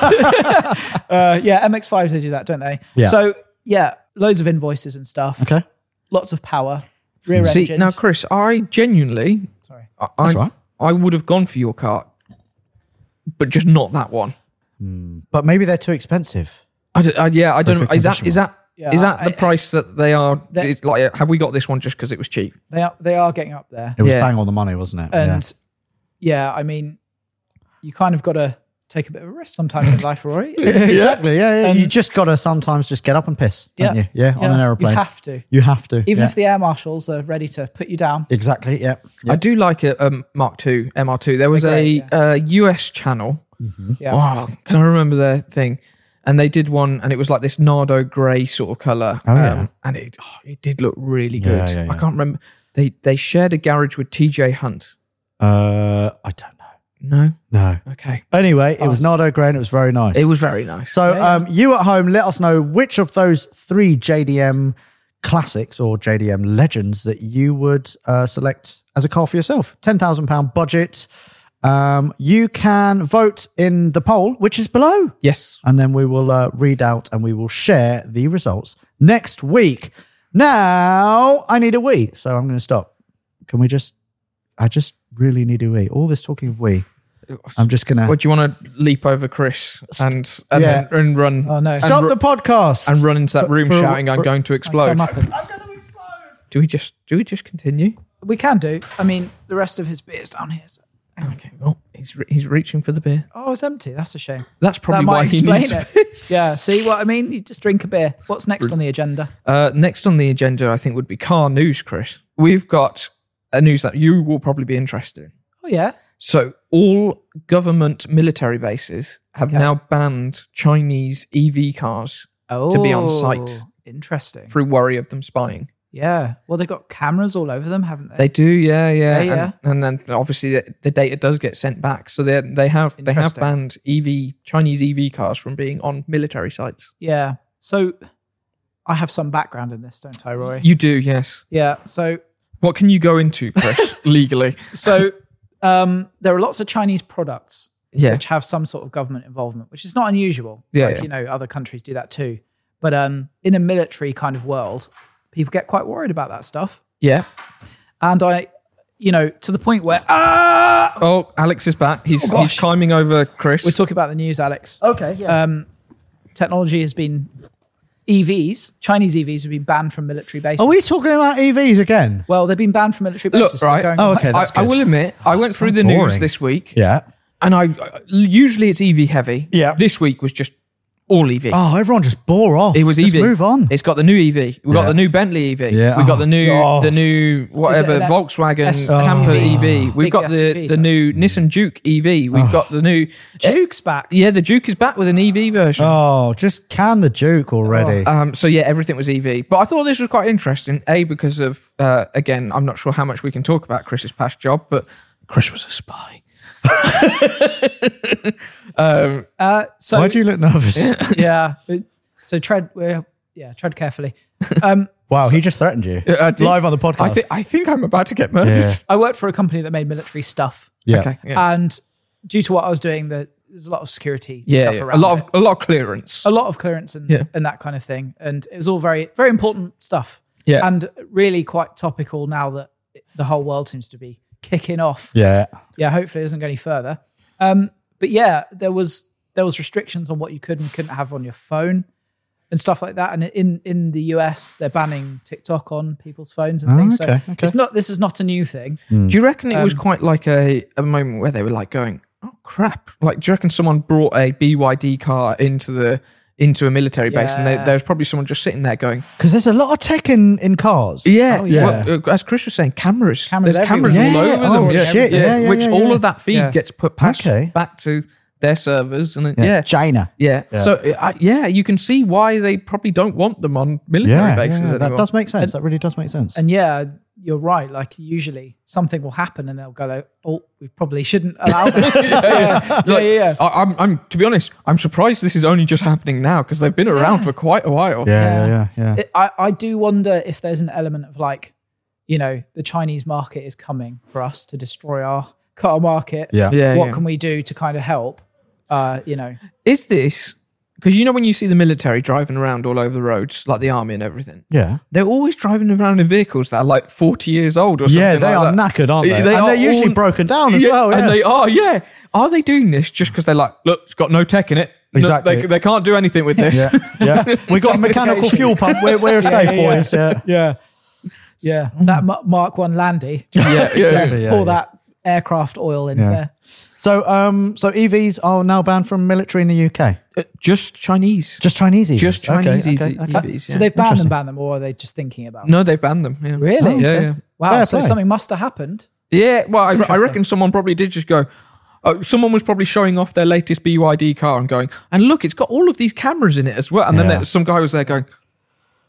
uh, yeah, M X fives, they do that, don't they? Yeah. So, yeah, loads of invoices and stuff. Okay. Lots of power. Rear See, engine. now, Chris, I genuinely, Sorry. I, That's I, right. I would have gone for your car, but just not that one. But maybe they're too expensive. I, d- I- yeah, I don't know. quick Is that condition is that Yeah, is that I- the price that they are? They- is- like, have we got this one just because it was cheap? They are, they are getting up there. It was Yeah. bang on the money, wasn't it? And yeah. I mean, you kind of got to take a bit of a risk sometimes in life, Rory. yeah. Exactly. Yeah. yeah. Um, you just got to sometimes just get up and piss. Don't Yeah. you? Yeah. On an aeroplane. You have to. You have to. Even yeah. if the air marshals are ready to put you down. Exactly. Yeah. I do like a um, Mark two, M R two. There was They're a great, uh, U S channel. Yeah. Wow, can I remember their thing? And they did one, and it was like this Nardo grey sort of color. Oh, yeah. and it oh, it did look really good. Yeah, yeah, yeah. I can't remember. They they shared a garage with T J Hunt. Uh, I don't know. No, No. okay, Anyway, it was Nice. Nardo Grey and it was very nice. it was very nice. So, Yeah. um, you at home, let us know which of those three J D M classics or J D M legends that you would uh, select as a car for yourself. ten thousand pounds budget. Um, you can vote in the poll, which is below. Yes. And then we will uh, read out and we will share the results next week. Now, I need a wee, so I'm going to stop. Can we just, I just really need a wee. All this talking of wee. I'm just going to. What do you want to leap over Chris and and, Yeah. then, and run? Oh, no. and Stop ru- the podcast. and run into that room for- shouting, "I'm for- going to explode." Comeuppance. Do we just do we just continue? We can do. I mean, the rest of his beer's down here. So. Okay. Well, he's re- he's reaching for the beer. Oh, it's empty. That's a shame. That's probably that might why he explain needs it. this. Yeah, see what I mean? You just drink a beer. What's next on the agenda? Uh, next on the agenda, I think, would be car news, Chris. We've got a news that you will probably be interested in. Oh, yeah. So, all government military bases have Okay. now banned Chinese E V cars Oh, to be on site Interesting. through worry of them spying. Yeah. Well, they've got cameras all over them, haven't they? They do, yeah, yeah, Yeah, yeah. And, and then obviously the, the data does get sent back, so they they have they have Interesting. banned E V Chinese E V cars from being on military sites. Yeah. So I have some background in this, don't I, Rory? You do, yes. Yeah. So What can you go into, Chris, legally? so um, there are lots of Chinese products Yeah, which have some sort of government involvement, which is not unusual. Yeah, like, yeah. you know, other countries do that too. But um, in a military kind of world, people get quite worried about that stuff. yeah. And I, you know, to the point where ah, Oh, Alex is back. He's Oh, he's gosh. climbing over Chris. we're talking about the news, Alex. Okay, yeah. Um, technology has been E Vs, Chinese E Vs have been banned from military bases. Are we talking about E Vs again? Well, they've been banned from military Look, bases. so right. going- Oh, okay. I, That's I good. will admit, I went through the boring. news this week, Yeah. and I usually it's E V heavy. Yeah. This week was just all E V. Oh, everyone just bore off. It was just E V. move on. It's got the new E V. We got Yeah. the new Bentley E V. Yeah. We got Oh, the new gosh. the new whatever an Volkswagen S- camper S U V? E V. We've Big got S U V, the the sorry. new Nissan Juke E V. We've got the new Duke's back. Yeah, the Juke is back with an E V version. Oh, just can the Duke already. Um, so yeah, everything was E V. But I thought this was quite interesting. A, because of uh, again, I'm not sure how much we can talk about Chris's past job, but Chris was a spy. um, Uh, so Why do you look nervous? yeah, it- so tread. We're, yeah, tread carefully. Um, Wow, he just threatened you. I did- Live on the podcast. I think I think I'm about to get murdered. Yeah. I worked for a company that made military stuff, Yeah. Okay. Yeah. and due to what I was doing, the, there's a lot of security Yeah, stuff yeah. around a lot it. of a lot of clearance. a lot of clearance and, Yeah. and that kind of thing. And it was all very, very important stuff. Yeah. And really quite topical now that the whole world seems to be kicking off. Yeah. Yeah, hopefully it doesn't go any further. Um, but yeah, there was there was restrictions on what you could and couldn't have on your phone and stuff like that. And in, in the U S, they're banning TikTok on people's phones and Oh, things. okay, so okay. it's not this is not a new thing. Do you reckon it Um, was quite like a, a moment where they were like going, "Oh crap!" Like, do you reckon someone brought a B Y D car into the into a military base, and there, Yeah. there was probably someone just sitting there going, Because there's a lot of tech in, in cars. "Yeah, Oh, yeah. Well, uh, as Chris was saying, cameras, Cameras There's cameras everywhere. all Yeah, over oh, them, shit, yeah, yeah, which yeah, all yeah. of that feed Yeah. gets put past Okay. back to their servers, and it, Yeah. yeah, China. yeah. So uh, yeah, you can see why they probably don't want them on military Yeah. bases yeah, anymore. that does make sense. That really does make sense. And yeah, you're right. Like usually something will happen and they'll go, like, oh, we probably shouldn't allow that. yeah, yeah, yeah. yeah. I, I'm, I'm to be honest, I'm surprised this is only just happening now because they've been around for quite a while. yeah, yeah, yeah, yeah. It- I, I do wonder if there's an element of like, you know, the Chinese market is coming for us to destroy our car market. Yeah. Yeah, What yeah. can we do to kind of help? Uh, you know, Is this because you know when you see the military driving around all over the roads, like the army and everything, Yeah. they're always driving around in vehicles that are like forty years old or something. Yeah, they like are that. knackered, aren't they? They and are they're usually all- broken down as Yeah, well. Yeah. And they are, yeah. Are they doing this just because they're like, look, it's got no tech in it. No, Exactly. they, they can't do anything with this. yeah, yeah. We got a mechanical fuel pump. We're, we're safe, yeah, yeah. boys. Yeah. yeah, yeah, that Ma- Mark One Landy, yeah, yeah. Exactly, yeah, pour yeah. that aircraft oil in Yeah. there. So, um, so E Vs are now banned from military in the U K. Uh, just Chinese. Just Chinese E Vs. Just Chinese okay, E okay, V- okay. E Vs. So yeah. they've banned Interesting. them, banned them, or are they just thinking about? it? No, they've banned them. Yeah. Really? Yeah, Okay. yeah. Wow. Fair so play. something must have happened. Yeah, well, I, I interesting. reckon someone probably did just go. Uh, someone was probably showing off their latest B Y D car and going, and look, it's got all of these cameras in it as well. And then Yeah. there, some guy was there going,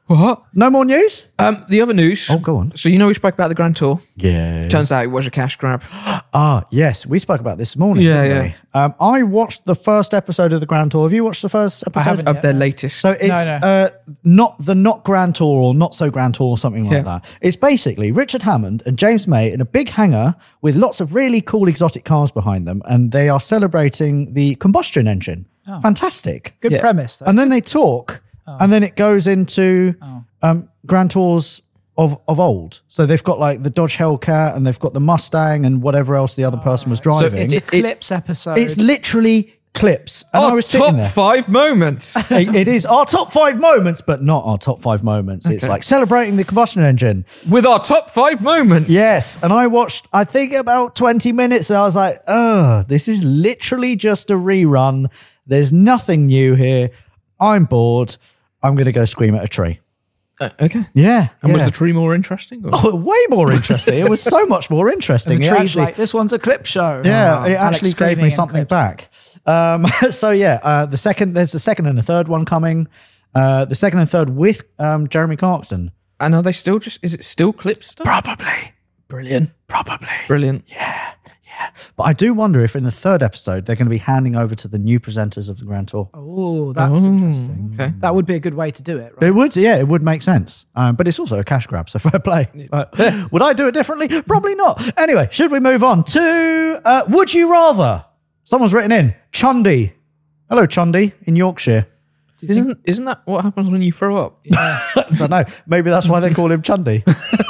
What? No more news? Um, the other news. Oh, go on. So you know we spoke about the Grand Tour. Yeah. Turns out it was a cash grab. Ah, yes. We spoke about this morning. Yeah, didn't yeah. we? Um, I watched the first episode of the Grand Tour. Have you watched the first episode? haven't. Of Yeah. their latest. So it's No, no. Uh, not the not Grand Tour or not so Grand Tour or something like Yeah. that. It's basically Richard Hammond and James May in a big hangar with lots of really cool exotic cars behind them, and they are celebrating the combustion engine. Fantastic. Good Yeah. premise, though. And then they talk, and then it goes into um, Grand Tours of, of old. So they've got like the Dodge Hellcat, and they've got the Mustang, and whatever else the other person was driving. it's a it's, clips episode. literally clips. And I Our was sitting top there. five moments. It- it is our top five moments, but not our top five moments. It's Okay. like celebrating the combustion engine. With our top five moments. Yes. And I watched, I think, about twenty minutes, and I was like, oh, this is literally just a rerun. There's nothing new here. I'm bored. I'm going to go scream at a tree. Uh, okay. Yeah. And was yeah. the tree more interesting? Or? Oh, way more interesting. It was so much more interesting. the It tree's actually, like, this one's a clip show. yeah, Oh, it Alex actually gave screaming me in something clips. back. Um, so yeah, uh, the second, there's the second and the third one coming. Uh, the second and third with um, Jeremy Clarkson. And are they still just, is it still clip stuff? Probably. Brilliant. Probably. Brilliant. But I do wonder if in the third episode they're going to be handing over to the new presenters of the Grand Tour. Oh, that's interesting. Okay. That would be a good way to do it, right? It would, yeah, it would make sense. Um, but it's also a cash grab, so fair play. Uh, would I do it differently? Probably not. Anyway, should we move on to uh, Would You Rather? Someone's written in Chundy. Hello, Chundy in Yorkshire. Isn't, isn't that what happens when you throw up? I don't know. Maybe that's why they call him Chundy.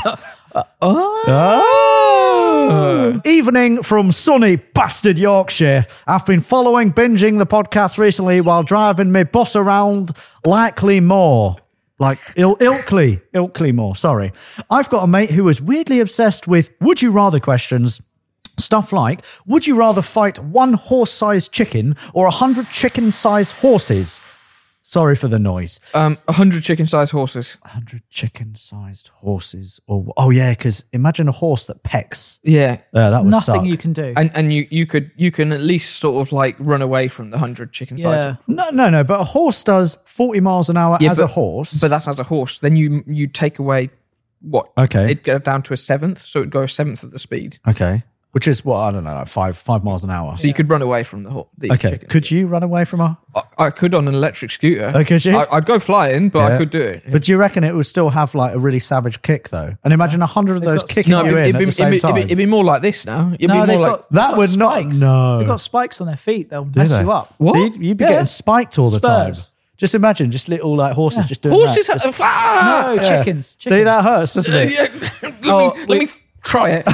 Oh. Evening from sunny bastard Yorkshire. I've been following, binging the podcast recently while driving my bus around Likely Moor. Like Il- Ilkley. Ilkley Moor, sorry. I've got a mate who is weirdly obsessed with would you rather questions. Stuff like, would you rather fight one horse-sized chicken or a hundred chicken-sized horses? Sorry for the noise. Um, a hundred chicken-sized horses. one hundred chicken-sized horses. Or oh yeah, because imagine a horse that pecks. Yeah. Yeah, that would Nothing suck. you can do. And and you, you could you can at least sort of like run away from the hundred chicken-sized. yeah. No, no, no. But a horse does forty miles an hour Yeah, as but- a horse. But that's as a horse. Then you you take away what? Okay. It'd go down to a seventh, so it'd go a seventh of the speed. okay, which is what I don't know, like five five miles an hour. So you could run away from the, ho- the Okay, chicken. could you run away from a? I, I could on an electric scooter. Oh, could you? I, I'd go flying, but Yeah. I could do it. But do you reckon it would still have like a really savage kick though? And imagine a hundred of those got- kicking no, you it'd, in be, at the same it'd, be, time. it'd, be, it'd be more like this now. It'd No, be they've more got, like That they've got would not- spikes. no. They've got spikes on their feet. They'll Do mess they? you up. What? So you'd, you'd be Yeah. getting spiked all the Spurs. time. Just imagine, just little like horses just doing horses. that. Have, ah! No, chickens. See, chickens. that hurts, doesn't it? Yeah, let, Oh, me, let we- me try it.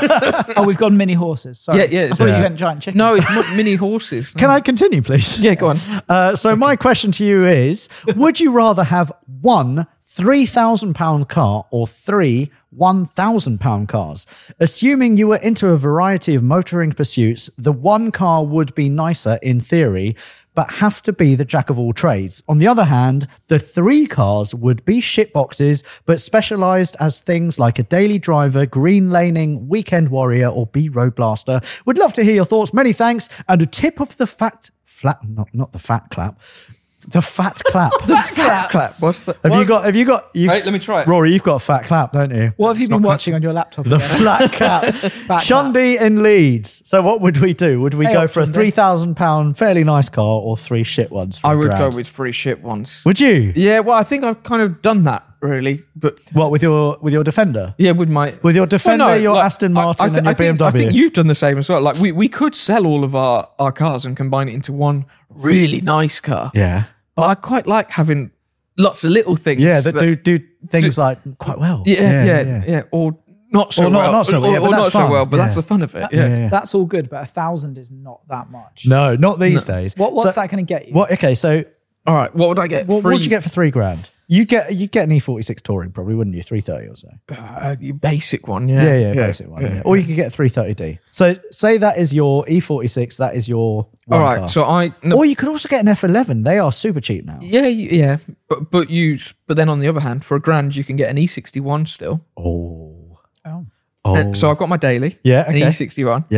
Oh, we've got mini horses. Sorry. Yeah, yeah, I thought yeah. you meant giant chickens. No, it's mo- mini horses. Can I continue, please? Yeah, go on. Uh, so my question to you is, would you rather have one three thousand pound car or three one thousand pound cars? Assuming you were into a variety of motoring pursuits, the one car would be nicer in theory, but have to be the jack of all trades. On the other hand, the three cars would be shitboxes, but specialised as things like a daily driver, green laning, weekend warrior, or B-road blaster. Would love to hear your thoughts. Many thanks. And a tip of the fat, flat, not, not the fat clap, the fat clap. Clap, clap. What's the? Have what? you got, have you got, you, Wait, let me try it. Rory, you've got a fat clap, don't you? What have you It's been not watching on your laptop? The again? flat cap. Chundy in Leeds. So what would we do? Would we Hey go up, for a Chundy. three thousand pound fairly nice car or three shit ones? For I a would grand? go with three shit ones. Would you? Yeah, well, I think I've kind of done that really, but What, with your with your Defender? yeah, with my With your Defender, Well, no, your like, Aston I- Martin I, thi- and your I think, B M W? I think you've done the same as well. Like we, we could sell all of our, our cars and combine it into one really nice car. yeah. But I quite like having lots of little things. Yeah, that do do things like quite well. Yeah, yeah, yeah, or not so Or not- well, not so well, or, yeah, but or that's not so fun. well. But that's Yeah. the fun of it. Yeah, Yeah. yeah, yeah. That's all good, but a thousand is not that much. No, not these days. What, what's So- that going to get you? What? Okay, so All right. What would I get? what Free, would you get for three grand? You get you get an E forty-six Touring probably, wouldn't you? three thirty or so. Uh, your basic one. Yeah. Yeah, yeah, basic one. Yeah. Or you could get a three thirty D. So say that is your E forty-six. That is your one All right. car. So I. No, Or you could also get an F eleven. They are super cheap now. yeah, you- yeah. But but you. But then on the other hand, for a grand, you can get an E sixty-one still. Oh. Oh. Oh. Uh, so I've got my daily. Yeah, An okay. E sixty-one. yeah.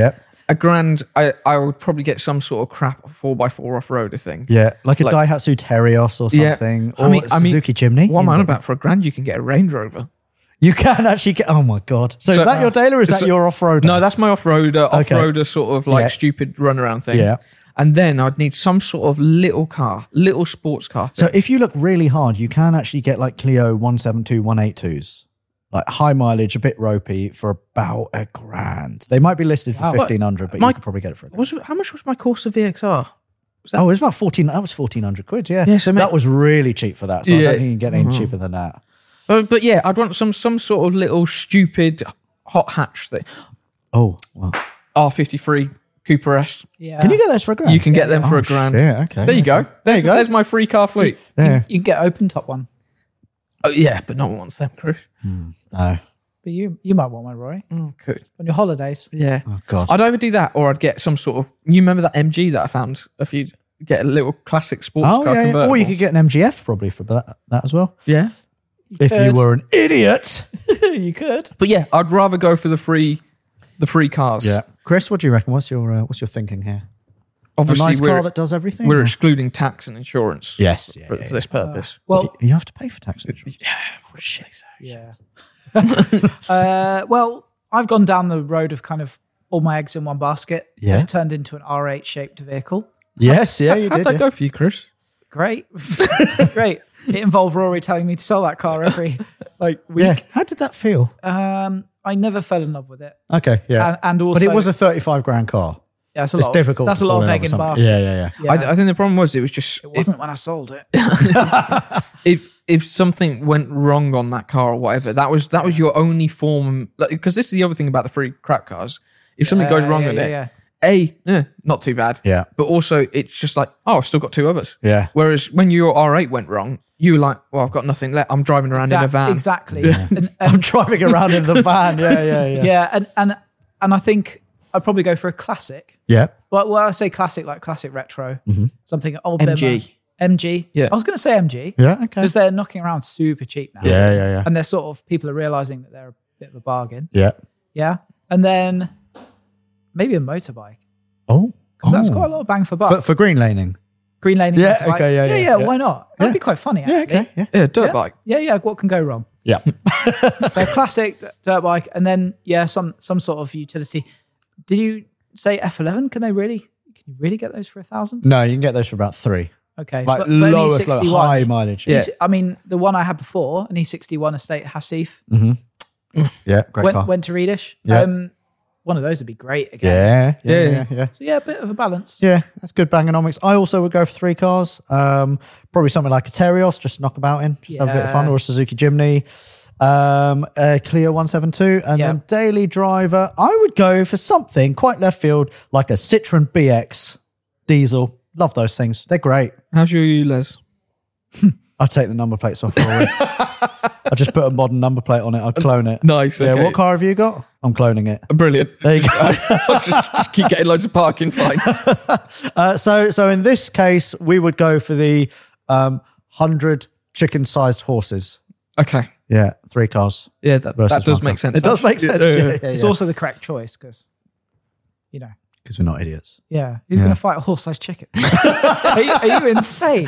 a grand, I, I would probably get some sort of crap four by four off-roader thing. Yeah, like a Like- Daihatsu Terios or Yeah. something. I Or mean- a I mean, Suzuki Jimny. What am You I on know. about? For a grand, you can get a Range Rover. You can actually get. Oh my god! So, So- is that your daily or is that so- your off-roader? No, that's my off-roader, Okay. off-roader sort of like Yeah. stupid runaround thing. Yeah. And then I'd need some sort of little car, little sports car thing. So if you look really hard, you can actually get like Clio one seventy-two, one eighty-twos, like high mileage, a bit ropey, for about a grand. They might be listed for Wow. fifteen hundred, but My- you could probably get it for a grand. was how much was my Corsa V X R? Oh, it was about fourteen. That was fourteen hundred quid. Yeah, Yeah, so ma- that was really cheap for that. So I Yeah. don't think you can get any cheaper than that. But, but yeah, I'd want some some sort of little stupid hot hatch thing. Oh, well. R fifty-three Cooper S. Yeah. Can you get those for a grand? You can get them for Oh, a grand. Yeah, okay. There you go. There you go. There's my free car fleet. Yeah. You can get open top one, Oh yeah, but no one wants them, Chris. No. but you you might want one, Rory, Oh, cool. on your holidays. Yeah. Oh God. I'd either do that or I'd get some sort of. You remember that M G that I found a few. Get a little classic sports Oh car yeah, yeah. convertible. Or you could get an M G F probably for that, that as well. yeah. If you could. were an idiot. You could. But yeah, I'd rather go for the free, the free cars. Chris, what do you reckon? What's your uh, what's your thinking here? A Obviously, nice we're, car that does everything. we're or- excluding tax and insurance. Yes, yeah, for, yeah, for this purpose. Well, You have to pay for tax insurance. yeah, for shit's sake. yeah. uh, well, I've gone down the road of kind of all my eggs in one basket. Yeah. And it turned into an R eight shaped vehicle. Yes, yeah, you How'd did. that yeah. go for you, Chris? Great. Great. It involved Rory telling me to sell that car every like week. Yeah. How did that feel? Um, I never fell in love with it. Okay, yeah. And, and also, but it was a thirty-five grand car. yeah, it's a It's lot. difficult. Of, that's to a lot fall of in egg in love the with something. basket. Yeah, yeah, yeah. Yeah. I, I think the problem was it was just it wasn't when I sold it. if if something went wrong on that car or whatever, that was that was your only form. Because this is the other thing about the free crap cars. If something goes Uh, wrong yeah, with yeah, it, yeah. a eh, not too bad. Yeah. But also, it's just like, oh, I've still got two others. Yeah. Whereas when your R eight went wrong, you were like, well, I've got nothing left. I'm driving around in a Exact- van. Exactly. And, and, I'm driving around in the van. Yeah, yeah, yeah. yeah, and, and and I think I'd probably go for a classic. Yeah. Well, well I say classic, like classic retro, something old. M G. Bimmer. M G. Yeah. I was going to say M G Yeah, okay. because they're knocking around super cheap now. Yeah, yeah, yeah. And they're sort of people are realizing that they're a bit of a bargain. Yeah. Yeah, and then maybe a motorbike Oh. because that's oh. quite a lot of bang for buck. For, for green laning. Green laning. Yeah, motorbike. okay, yeah, yeah, yeah, yeah. yeah. Why not? That'd Yeah. be quite funny. Yeah, Actually. okay. Yeah. Yeah, dirt Yeah. bike. Yeah, yeah. What can go wrong? Yeah. So classic d- dirt bike, and then yeah, some some sort of utility. Did you say F eleven? Can they really? Can you really get those for a thousand? No, you can get those for about three. Okay, Like but- but an lowest, like E sixty-one. high mileage. Yeah. I mean, the one I had before, an E sixty-one Estate Hasif, Yeah, great went, car. went to Reedish. Yeah. Um, one of those would be great again. yeah, yeah, Yeah. yeah, yeah. So yeah, a bit of a balance. Yeah, that's good bangonomics. I also would go for three cars. Um, probably something like a Terios, just knock about in, just have a bit of fun, Yeah. or a Suzuki Jimny, um, a Clio one seventy-two, and Yeah. then daily driver. I would go for something quite left field, like a Citroen B X diesel. Love those things; they're great. How's your U, Les? I'd take the number plates off for it. I'd just put a modern number plate on it. I'd clone it. Nice. Yeah. okay. What car have you got? I'm cloning it. Brilliant. There you go. I'll just, just keep getting loads of parking fines. Uh, so, so in this case, we would go for the um, hundred chicken-sized horses. Okay. Yeah, three cars. Yeah, that, versus that does one make car. sense. It does make sense. Yeah, Yeah, yeah. yeah, yeah. It's also the correct choice because, you know, because we're not idiots. yeah, who's Yeah. going to fight a horse-sized chicken? are, you, are you insane?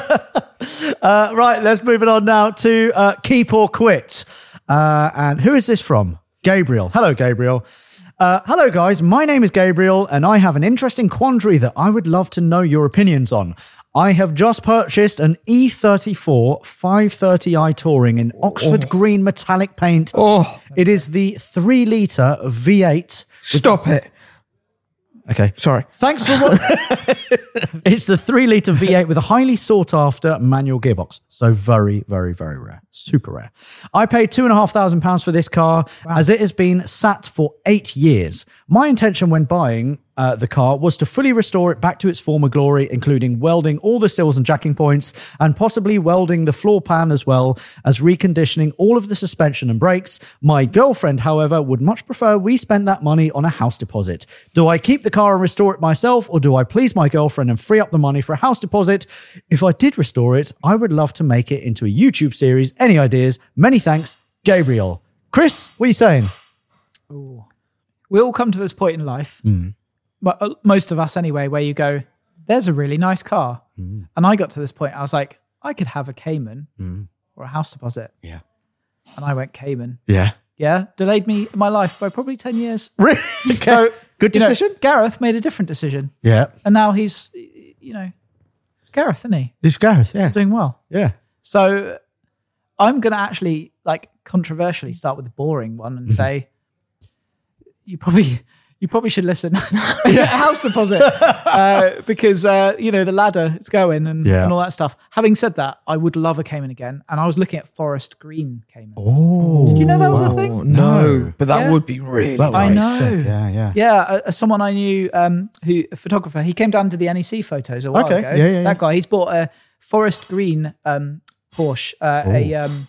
Uh, right, let's move it on now to uh, Keep or Quit. Uh, and who is this from? Gabriel. Hello, Gabriel. Uh, hello, guys. My name is Gabriel, and I have an interesting quandary that I would love to know your opinions on. I have just purchased an E thirty-four five thirty i Touring in Oxford green metallic paint. Oh, It is the three litre V eight. stop it. Okay. Sorry. Thanks for what. It's the three litre V eight with a highly sought after manual gearbox. So very, very, very rare. Super rare. I paid two and a half thousand pounds for this car as it has been sat for eight years. My intention when buying uh, the car was to fully restore it back to its former glory, including welding all the sills and jacking points and possibly welding the floor pan as well as reconditioning all of the suspension and brakes. My girlfriend, however, would much prefer we spent that money on a house deposit. Do I keep the car and restore it myself, or do I please my girlfriend and free up the money for a house deposit? If I did restore it, I would love to make it into a YouTube series. Any ideas? Many thanks, Gabriel. Chris, what are you saying? We all come to this point in life mo- uh, most of us anyway, where you go, there's a really nice car. Mm. And I got to this point, I was like, I could have a Cayman Mm. or a house deposit. Yeah. And I went Cayman. Yeah. Yeah. Delayed me my life by probably ten years. Really? Okay. So Good you know, decision. Gareth made a different decision. Yeah. And now he's, you know, it's Gareth, isn't he? It's Gareth. Yeah. Doing well. Yeah. So I'm going to actually, like, controversially start with the boring one and say, you probably you probably should listen. House deposit. uh, because, uh, you know, the ladder, it's going and, Yeah. and all that stuff. Having said that, I would love a Cayman again. And I was looking at Forest Green Caymans. Oh. Did you know that was a thing? No, No. but that Yeah. would be really That I was know. sick. Yeah. Yeah. Yeah, uh, uh, someone I knew, um, who a photographer, he came down to the N E C photos a while Okay, ago. yeah, yeah, yeah. That guy, he's bought a Forest Green um, Porsche, uh, a um,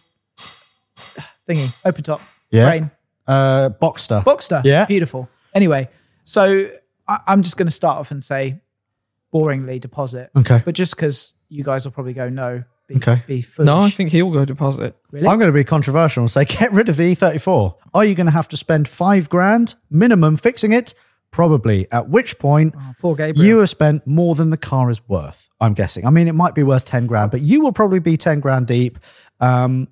thingy, open top, Yeah. brain, Uh, Boxster. Boxster. Yeah. Beautiful. Anyway, so I, I'm just going to start off and say, boringly, deposit. Okay. But just because you guys will probably go, no, be, Okay. be foolish. No, I think he'll go deposit. Really? I'm going to be controversial and say, get rid of the E thirty-four. Are you going to have to spend five grand minimum fixing it? Probably. At which point, Oh, poor Gabriel. you have spent more than the car is worth, I'm guessing. I mean, it might be worth ten grand, but you will probably be ten grand deep. Um,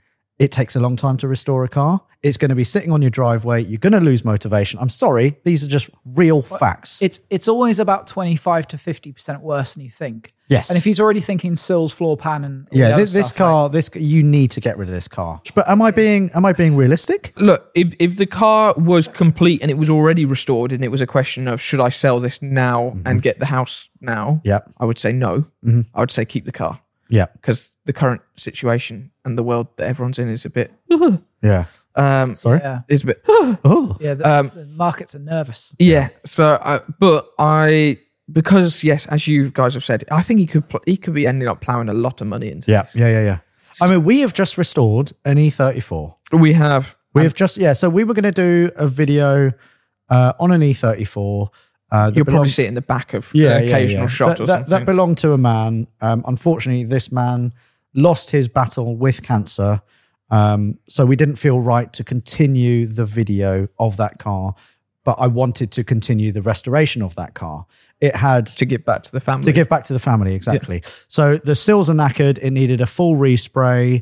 it takes a long time to restore a car. It's going to be sitting on your driveway. You're going to lose motivation. I'm sorry. These are just real facts. It's it's always about twenty-five to fifty percent worse than you think. Yes. And if he's already thinking sills, floor pan, and all the yeah, other this, this stuff, car, this you need to get rid of this car. But am I being am I being realistic? Look, if if the car was complete and it was already restored, and it was a question of should I sell this now and get the house now? Yep. I would say no. I would say keep the car Yeah. because the current situation and the world that everyone's in is a bit. Yeah. Um, Sorry. Yeah, is a bit. Oh. yeah. The, Um, the markets are nervous. Yeah. So, uh, but I because yes, as you guys have said, I think he could pl- he could be ending up plowing a lot of money into. Yeah. this. Yeah. Yeah. Yeah. I mean, we have just restored an E thirty-four. We have. We have just yeah. So we were going to do a video uh, on an E thirty-four. Uh, that You'll probably belongs- see it in the back of yeah, an yeah, occasional yeah. shot that, or that, something. that belonged to a man. Um, unfortunately, this man lost his battle with cancer. Um, so we didn't feel right to continue the video of that car, but I wanted to continue the restoration of that car. It had to give back to the family. to give back to the family, exactly. So the sills are knackered. It needed a full respray.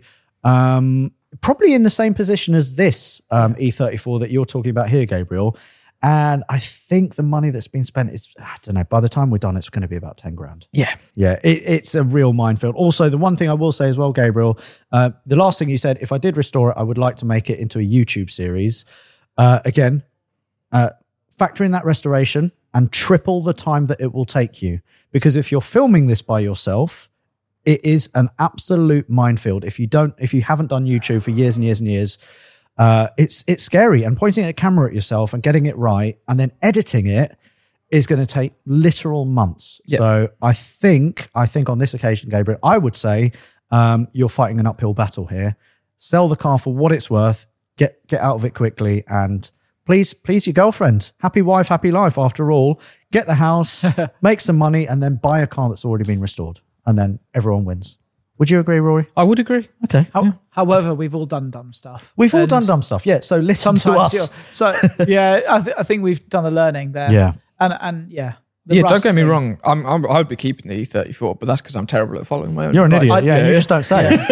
Um, probably in the same position as this um, E thirty-four that you're talking about here, Gabriel. And I think the money that's been spent is, I don't know, by the time we're done, it's going to be about ten grand. yeah. Yeah, it, it's a real minefield. Also, the one thing I will say as well, Gabriel, uh, the last thing you said, if I did restore it, I would like to make it into a YouTube series. Uh, again, uh, factor in that restoration and triple the time that it will take you. Because if you're filming this by yourself, it is an absolute minefield. If you don't, if you haven't done YouTube for years and years and years, uh, it's it's scary. And pointing a camera at yourself and getting it right and then editing it is going to take literal months. Yep. So I think, I think on this occasion, Gabriel, I would say um, you're fighting an uphill battle here. Sell the car for what it's worth. Get get out of it quickly and please, please your girlfriend. Happy wife, happy life. After all, get the house, make some money, and then buy a car that's already been restored. And then everyone wins. Would you agree, Rory? I would agree. Okay. How, However, we've all done dumb stuff. We've all And done dumb stuff. Yeah. So listen to Sometimes, us. you're- so yeah, I, th- I think we've done a learning there. Yeah. and and yeah, the Yeah, don't rust get me thing. wrong. I'm, I'm I would be keeping the E thirty-four, but that's because I'm terrible at following my own. You're an advice. idiot. Yeah, you just don't say it.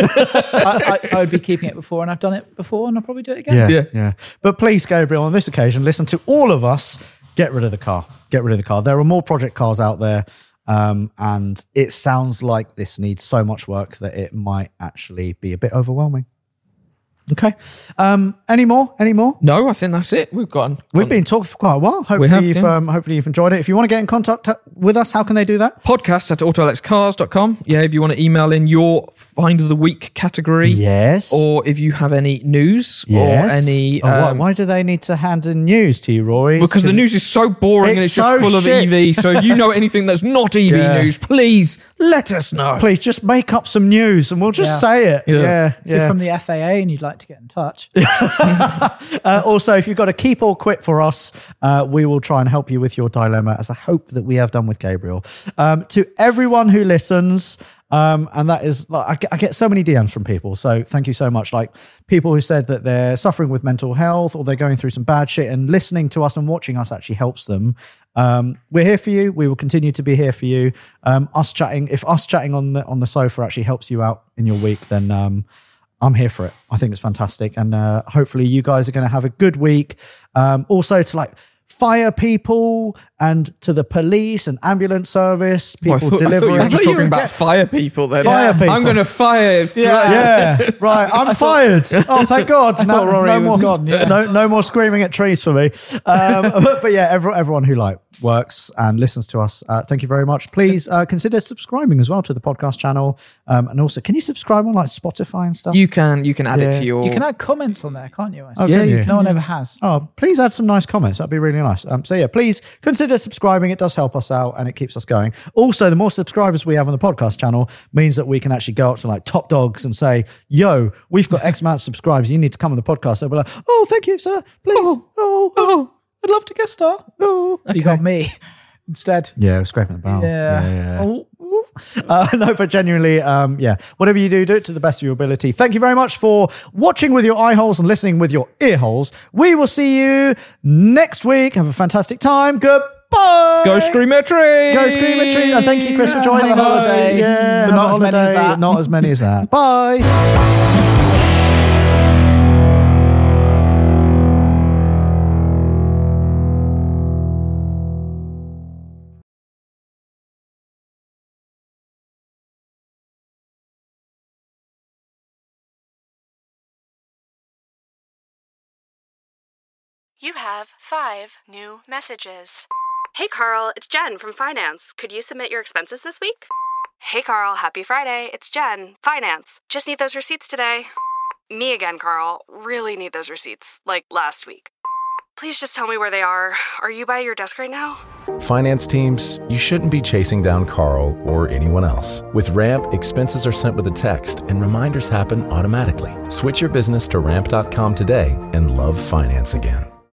I, I, I would be keeping it before, and I've done it before, and I'll probably do it again. Yeah, Yeah. yeah. But please, Gabriel, on this occasion, listen to all of us. Get rid of the car. Get rid of the car. There are more project cars out there. Um, and it sounds like this needs so much work that it might actually be a bit overwhelming. Okay. Um, any more? Any more? No, I think that's it. We've gone. We've been talking for quite a while. Hopefully, have, you've yeah. um, hopefully you've enjoyed it. If you want to get in contact with us, how can they do that? podcast at auto alex cars dot com. Yeah, if you want to email in your find of the week category. Yes. Or if you have any news yes. or any. Oh, why, um, why do they need to hand in news to you, Rory? It's because the news is so boring and It's it's just so full of shit. E V. So if you know anything that's not E V Yeah. news, please let us know. Please just make up some news and we'll just Yeah. say it. Yeah. Yeah. If you're yeah. from the F A A and you'd like to get in touch, Uh, also, if you've got a keep or quit for us, uh, we will try and help you with your dilemma, as I hope that we have done with Gabriel. Um, to everyone who listens, um, and that is, like, I get, I get so many D Ms from people. So thank you so much. Like people who said that they're suffering with mental health or they're going through some bad shit, and listening to us and watching us actually helps them. Um, we're here for you. We will continue to be here for you. Um, us chatting, if us chatting on the on the sofa actually helps you out in your week, then um, I'm here for it. I think it's fantastic, and uh, hopefully you guys are going to have a good week. Um, also, to like fire people and to the police and ambulance service, people Well, I thought, I thought delivering. you were just you talking were about get- fire people then. Fire people. I'm going to fire. Yeah, right. I'm fired. Oh, thank God. I thought Rory no was more, gone, yeah. No, no more screaming at trees for me. Um, but, but yeah, everyone, everyone who like works and listens to us, uh, thank you very much. Please uh, consider subscribing as well to the podcast channel. Um, and also, can you subscribe on like Spotify and stuff? You can you can add Yeah. it to your. You can add comments on there, can't you? I Oh, see? can Yeah, you you? No one ever has. Oh, please add some nice comments. That'd be really nice. Um, so yeah, please consider subscribing. It does help us out and it keeps us going. Also, the more subscribers we have on the podcast channel means that we can actually go up to like top dogs and say, yo, we've got X amount of subscribers. You need to come on the podcast. They'll be like, oh, thank you, sir. Please. Oh, oh, Oh, I'd love to guest star. oh. You got me instead. Yeah, we're scraping the barrel. Yeah. yeah, yeah. Oh, Uh, no, but genuinely, um, yeah, whatever you do, do it to the best of your ability. Thank you very much for watching with your eye holes and listening with your ear holes. We will see you next week. Have a fantastic time. Goodbye. Go scream at tree. Go scream at tree. And thank you, Chris, for Yeah, joining have a us. holiday. Yeah, But have not a as many as holiday. that. Not as many as that. Bye. You have five new messages. Hey Carl, it's Jen from Finance. Could you submit your expenses this week? Hey Carl, happy Friday. It's Jen, Finance. Just need those receipts today. Me again, Carl. Really need those receipts, like last week. Please just tell me where they are. Are you by your desk right now? Finance teams, you shouldn't be chasing down Carl or anyone else. With Ramp, expenses are sent with a text and reminders happen automatically. Switch your business to ramp dot com today and love finance again.